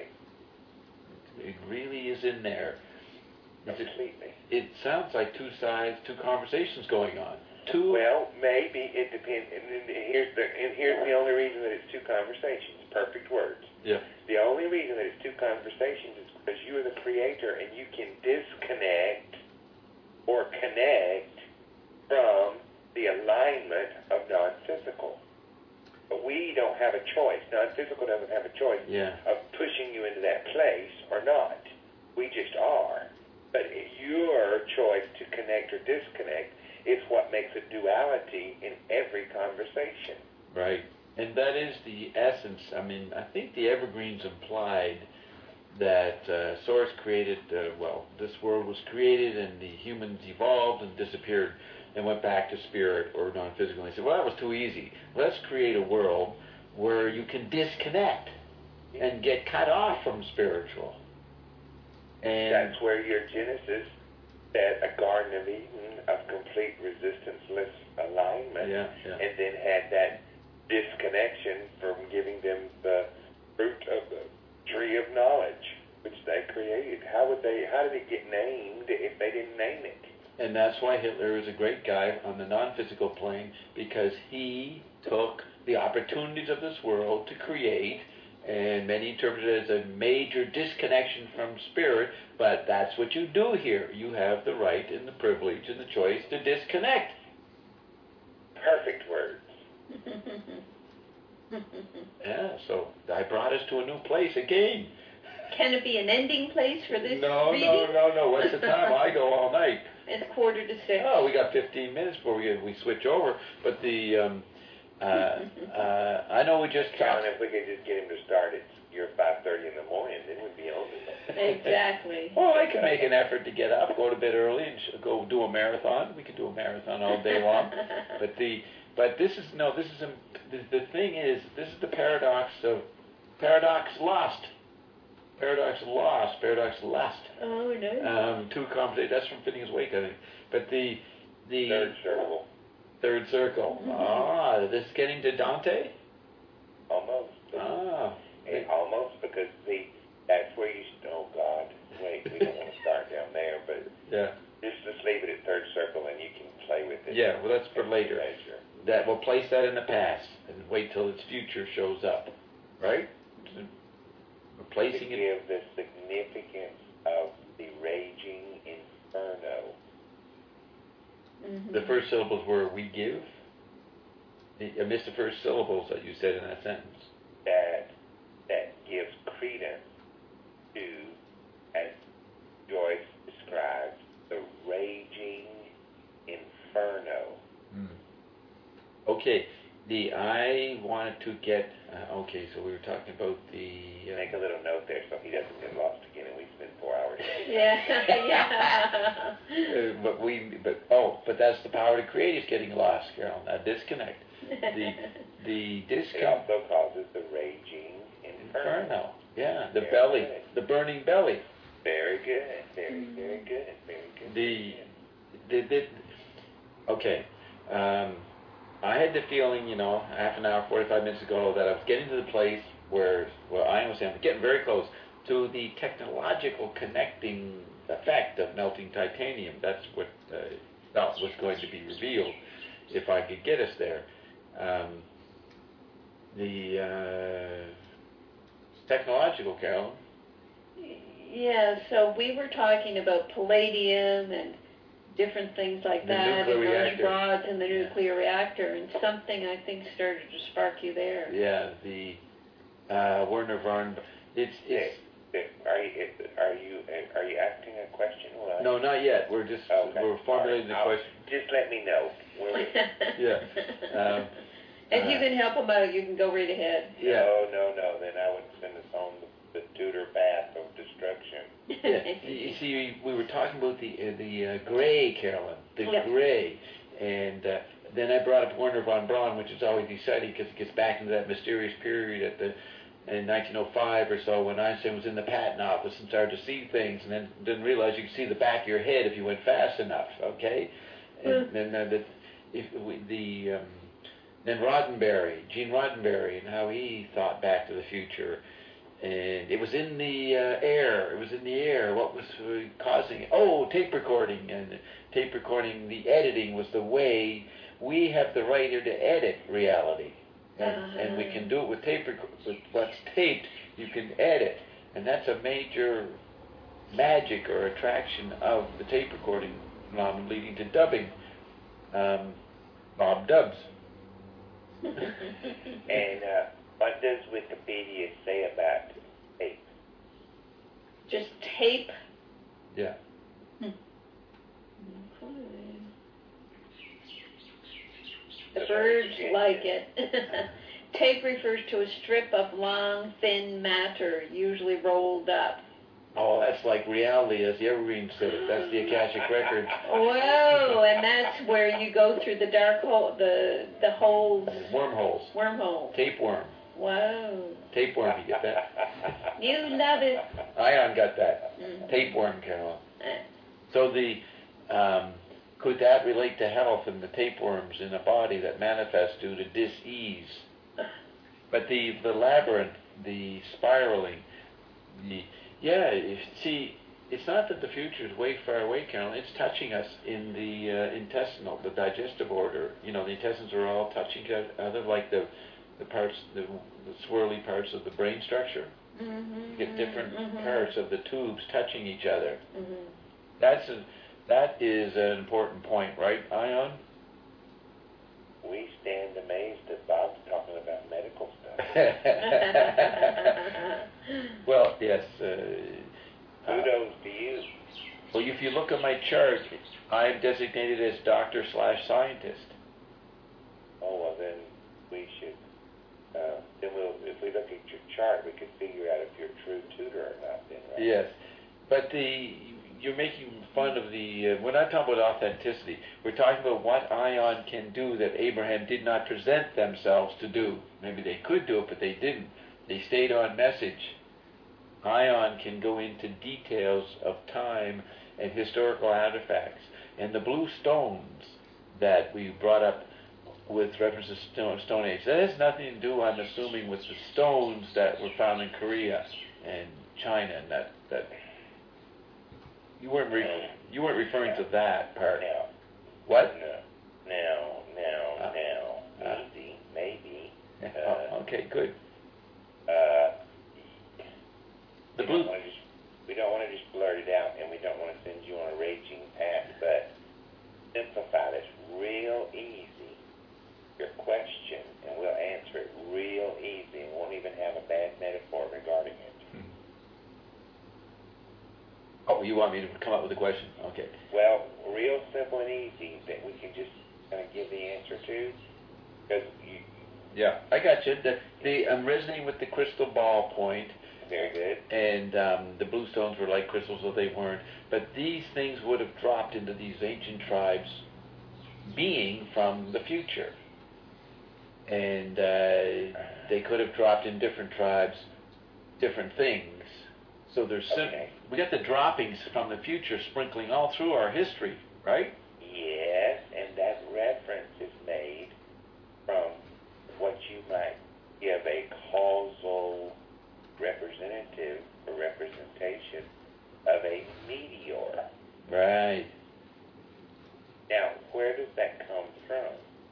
It really is in there. Is it, Completely. it sounds like two sides, two conversations going on. Two. Well, maybe it depends. And, and here's the and here's the only reason that it's two conversations. Perfect words. Yeah. The only reason that it's two conversations is because you are the creator and you can disconnect or connect from the alignment of non-physical. But we don't have a choice. Non-physical doesn't have a choice Yeah. of pushing you into that place or not. We just are. But your choice to connect or disconnect is what makes a duality in every conversation. Right. And that is the essence. I mean, I think the Evergreens implied that uh, Source created, uh, well, this world was created and the humans evolved and disappeared and went back to spirit or non-physical. And they said, well, that was too easy. Let's create a world where you can disconnect and get cut off from spiritual. And That's where your Genesis said a Garden of Eden of complete resistance-less alignment, yeah, yeah. and then had that disconnection from giving them the fruit of the tree of knowledge, which they created. How would they? How did it get named if they didn't name it? And that's why Hitler is a great guy on the non-physical plane, because he took the opportunities of this world to create, and many interpret it as a major disconnection from spirit, but that's what you do here. You have the right and the privilege and the choice to disconnect. Perfect words. Yeah, so I brought us to a new place again. Can it be an ending place for this No, reading? no, no, no. What's the time? I go all night. It's quarter to six. Oh, we got fifteen minutes before we we switch over. But the um, uh, uh, I know we just John, if we could just get him to start at your five thirty in the morning, then we'd be on Exactly. Well, I can make an effort to get up, go to bed early, and sh- go do a marathon. We can do a marathon all day long. But the but this is no. This is a, the, the thing is this is the paradox of paradox lost. Paradox lost. Paradox lost. Oh no. Um, two conversations. That's from Phineas Wake, I think. But the the Third circle. third circle. Mhm. Ah, this getting to Dante. Almost. Ah. And almost, because see, that's where you, oh God, wait, we don't want to start down there, but Yeah. just, just leave it at third circle and you can play with it. Yeah. Well, that's for later. Later. That we'll place that in the past and wait till its future shows up, right? Replacing To it. give the significance of the raging inferno. Mhm. The first syllables were "we give." I missed the first syllables that you said in that sentence. that that gives credence to, as Joyce describes, the raging inferno. Mm. Okay, the I wanted to get. Uh, okay, so we were talking about the. Uh, Make a little note there so he doesn't get lost again and we spend four hours. Yeah, yeah. uh, but we, but oh, but that's the power to create is getting lost, Carol. Now disconnect. The the It disconnect. also causes the raging inferno. Inferno. Yeah, the Very belly, good. the burning belly. Very good, very, very good, very good. The, the, the okay. Um, I had the feeling, you know, half an hour, forty-five minutes ago, that I was getting to the place where, well, I was saying, getting very close to the technological connecting effect of melting titanium. That's what uh, thought was going to be revealed if I could get us there. Um, the uh, technological, Carolyn. Yeah, so we were talking about palladium and different things like The that, nuclear and those reactor. rods in the nuclear reactor, and something I think started to spark you there. Yeah, the uh, Werner von. It's it's Are you, are you, are you asking a question? Or no, not yet. We're just Okay. we're formulating the All right. question. I'll- Just let me know. When we- Yeah. Um, If you uh, can help them out, you can go right ahead. Yeah. No, no, no. Then I would send us on the, the Tudor path of destruction. Yeah. You see, we were talking about the uh, the uh, gray, Carolyn, the Yeah. gray, and uh, then I brought up Werner von Braun, which is always exciting because it gets back into that mysterious period at the in nineteen oh five or so when Einstein was in the patent office and started to see things, and then didn't realize you could see the back of your head if you went fast enough. Okay, and then uh, the if we, the um, then Roddenberry, Gene Roddenberry, and how he thought back to the future. And it was in the uh, air. It was in the air. What was uh, causing it? Oh, tape recording. And tape recording, the editing was the way we have the right here to edit reality. And, Uh-huh. and we can do it with tape record. With what's taped, you can edit. And that's a major magic or attraction of the tape recording phenomenon, leading to dubbing. Um, Bob Dubs. And uh, what does Wikipedia say about tape? Just tape. Yeah. Okay. The birds like it. Tape refers to a strip of long, thin matter, usually rolled up. Oh, that's like reality, as the Evergreen said it. That's the Akashic Records. Whoa, and that's where you go through the dark hole, the the holes, Wormholes. wormholes. Tapeworm. Wow. Tapeworm, you get that? You love it. Ion got that. Mm. Tapeworm, Carol. Uh, So the, um, could that relate to health and the tapeworms in a body that manifests due to dis-ease? But the, the labyrinth, the spiraling, the, yeah, you see, it's not that the future is way far away, Carol. It's touching us in the uh, intestinal, the digestive order. You know, the intestines are all touching each other, like the, the parts, the, the swirly parts of the brain structure. Mm-hmm, You get different mm-hmm, parts of the tubes touching each other. Mm-hmm. That's a, that is an important point, right, Ion? We stand amazed that Bob's talking about medical stuff. Well, yes. Uh, Kudos to you. well, if you look at my chart, I'm designated as doctor slash scientist. Oh, well, then we should, uh, then we'll, if we look at your chart, we could figure out if you're a true tutor or not then, right? Yes. But the you're making fun of the. Uh, we're not talking about authenticity. We're talking about what Ion can do that Abraham did not present themselves to do. Maybe they could do it, but they didn't. They stayed on message. Ion can go into details of time and historical artifacts. And the blue stones that we brought up with reference to Stone, Stone Age, that has nothing to do, I'm assuming, with the stones that were found in Korea and China. And that, that you weren't re- you weren't referring to that part. No. What? No. No. No. Uh, No. uh, Maybe. Maybe. Uh, okay, good. Uh, The we blue. don't want to just we don't want to just blurt it out, and we don't want to send you on a raging path, but simplify this real easy. Your question, and we'll answer it real easy, and won't even have a bad metaphor regarding it. Oh, you want me to come up with a question? Okay. Well, real simple and easy that we can just kind of give the answer to, because you. Yeah, I got you. The, the, I'm resonating with the crystal ball point. Very good. And um, the blue stones were like crystals, though they weren't. But these things would have dropped into these ancient tribes, being from the future. And uh, they could have dropped in different tribes, different things. So there's sim- Okay. we got the droppings from the future sprinkling all through our history, right? Yes, and that reference is made from what you might give a causal representative or representation of a meteor. Right. Now, where does that come from?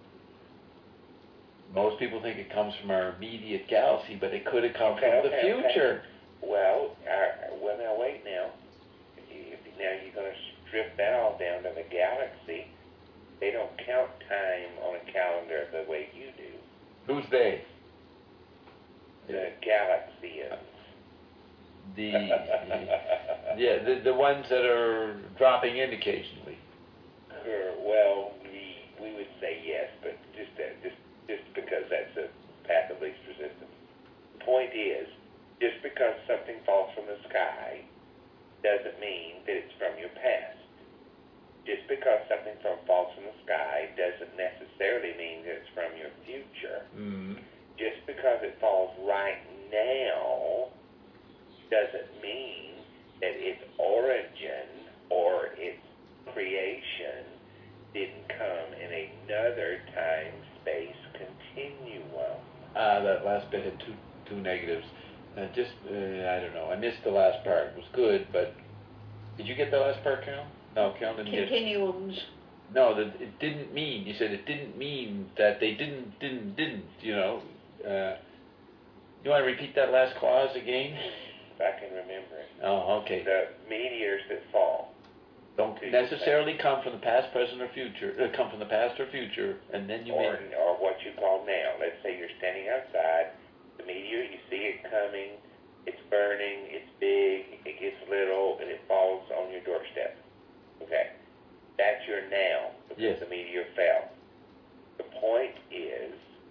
Most people think it comes from our immediate galaxy, but it could have come Okay, from okay, the future. okay. Well, our, well, now wait now. If you, if you, now you're going to strip that all down to the galaxy. They don't count time on a calendar the way you do. Who's they? The Galaxians. The yeah, the the ones that are dropping in occasionally. Er, well, we we would say yes, but just that, just just because that's a path of least resistance. The point is, just because something falls from the sky doesn't mean that it's from your past. Just because something from, falls from the sky doesn't necessarily mean that it's from your future. Mm. Just because it falls right now doesn't mean that its origin or its creation didn't come in another time-space continuum. Ah, that last bit had two two negatives. Uh, just uh, I don't know. I missed the last part. It was good, but did you get the last part, Carol? No, Carol didn't get. Continuums. No, that it didn't mean. You said it didn't mean that they didn't didn't didn't. You know. Uh, you want to repeat that last clause again? If I can remember it. Oh, okay. The meteors that fall Don't necessarily come from the past, present, or future. Uh, come from the past or future, and then you or, may. or what you call now. Let's say you're standing outside, the meteor, you see it coming, it's burning, it's big, it gets little, and it falls on your doorstep. Okay? That's your now, because Yes. the meteor fell. The point is,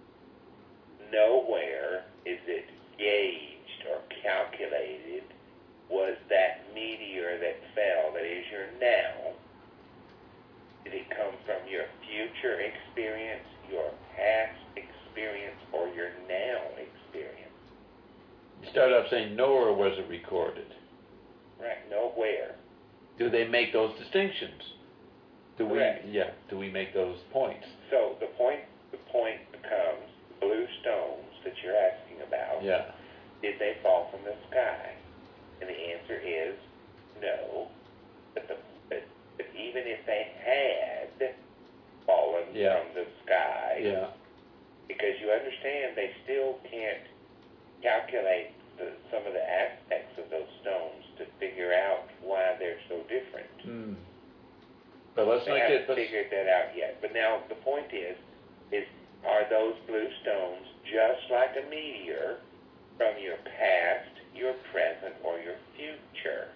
nowhere is it gauged or calculated was that meteor that fell, that is your now, did it come from your future experience, your past experience, or your now experience? You start off saying nowhere was it recorded. Right, nowhere. Do they make those distinctions? Do Correct. we? Yeah. Do we make those points? So the point, the point becomes the blue stones that you're asking about. Yeah. Did they fall from the sky? And the answer is no. But, the, but, but even if they had fallen Yeah. from the sky, Yeah. because you understand they still can't calculate the, some of the aspects of those stones to figure out why they're so different. Mm. But let's They not haven't get. Let's, figured that out yet. But now the point is, is are those blue stones just like a meteor from your past, your present, or your future?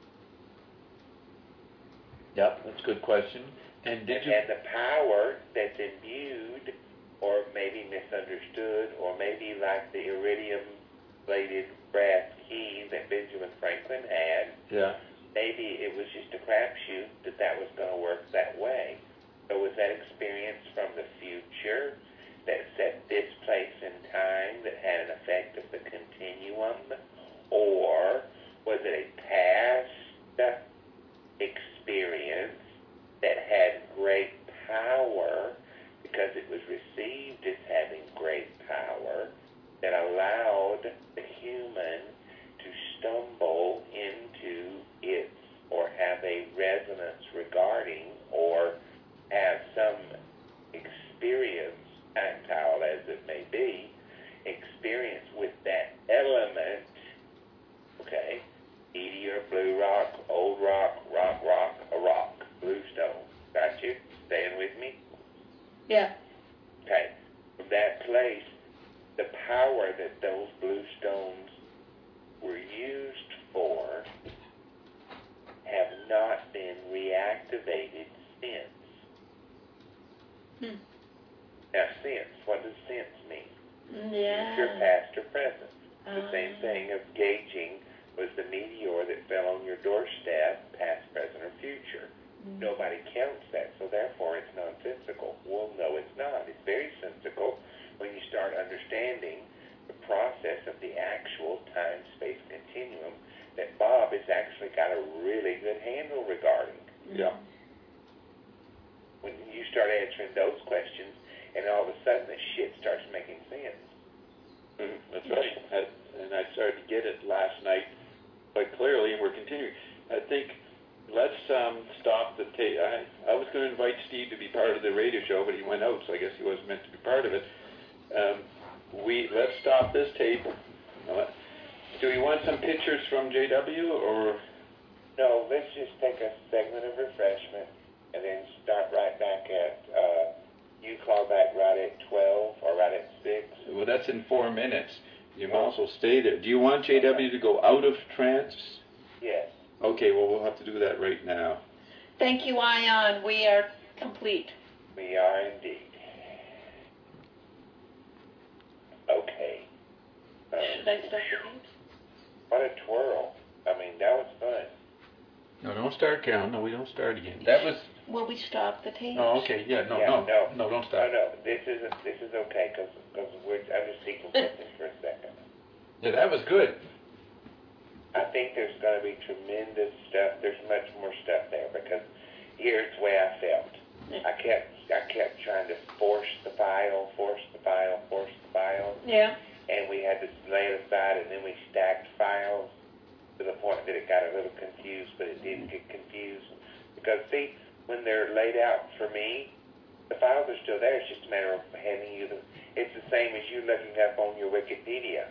Yep, that's a good question. And did and, you? and the power that's imbued, or maybe misunderstood, or maybe like the iridium-plated brass key that Benjamin Franklin had, Yeah. maybe it was just a crapshoot that that was going to work that way. So was that experience from the future that set this place in time that had an effect of the continuum? Or was it a past experience that had great power because it was received as having great power that allowed the human to stumble into its, or have a resonance regarding, or have some experience, tactile as it may be, experience with that element, okay, meteor, blue rock, old rock, rock, rock, a rock, bluestone. Got you? Staying with me? Yeah. Okay. From that place, the power that those bluestones were used for have not been reactivated since. Hmm. Now, since, what does since mean? Yeah. Future, past, or present. The Uh, same thing of gauging was the meteor that fell on your doorstep, past, present, or future. Mm. Nobody counts that, so therefore it's nonsensical. Well, no, it's not. It's very sensical when you start understanding the process of the actual time-space continuum that Bob has actually got a really good handle regarding. Yeah. When you start answering those questions, and all of a sudden the shit starts making sense. Mm, that's right. I, and I started to get it last night quite clearly, and we're continuing. I think let's um, stop the tape. I, I was going to invite Steve to be part of the radio show, but he went out, so I guess he wasn't meant to be part of it. Um, we let's stop this tape. Uh, do we want some pictures from J W, or? No, let's just take a segment of refreshment and then start right back at, uh, you call back right at twelve or right at six. Well, that's in four minutes. You might also stay there. Do you want J W to go out of trance? Yes. Okay, well, we'll have to do that right now. Thank you, Ion. We are complete. We are indeed. Okay. Um, Should I start the tapes? what a twirl. I mean, that was fun. No, don't start count. No, we don't start again. That was. Will we stop the tape? Oh, okay. Yeah. No. Yeah, no. no. No. Don't No, start. no, this isn't, this is okay, because we're, I'm just decompressing for a second. Yeah, that was good. I think there's going to be tremendous stuff. There's much more stuff there, because here's the way I felt. I kept, I kept trying to force the file, force the file, force the file, Yeah. and we had to lay it aside, and then we stacked files to the point that it got a little confused, but it didn't get confused. Because, see, when they're laid out for me, the files are still there. It's just a matter of handing you the... It's the same as you looking up on your Wikipedia.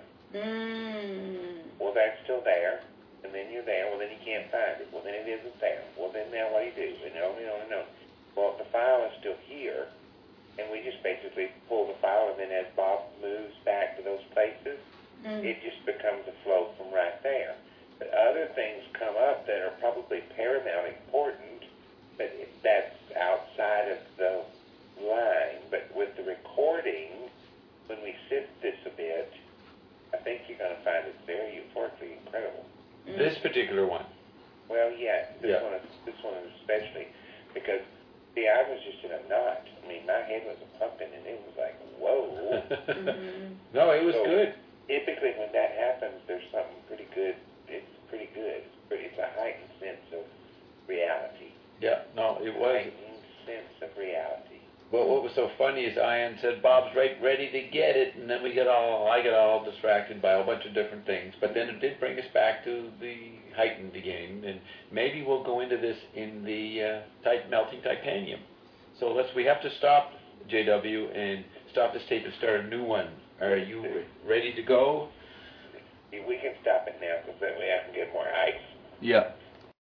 Mm. Well, that's still there, and then you're there. Well, then you can't find it. Well, then it isn't there. Well, then now what do you do? And on and on and on. Well, the file is still here, and we just basically pull the file, and then as Bob moves back to those places, Mm. it just becomes a flow from right there. But other things come up that are probably paramount important, but if that's outside of the line. But with the recording, when we sift this a bit, I think you're going to find it very euphorically incredible. Mm. This particular one. Well, yeah, this Yeah. one, is, this one especially, because see, I was just in a knot. I mean, my head was pumping, and it was like, whoa. Mm-hmm. No, it was So, good. Typically, when that happens, there's something pretty good. It's pretty good. It's, pretty, it's a heightened sense of reality. Yeah. No, it was. Heightened sense of reality. Well, what was so funny is Ian said, Bob's right, ready to get it, and then we get all, I got all distracted by a whole bunch of different things. But then it did bring us back to the heightened again, and maybe we'll go into this in the uh, type, melting titanium. So let's, we have to stop, J W, and stop this tape and start a new one. Are you ready to go? We can stop it now, because then we have to get more ice. Yeah.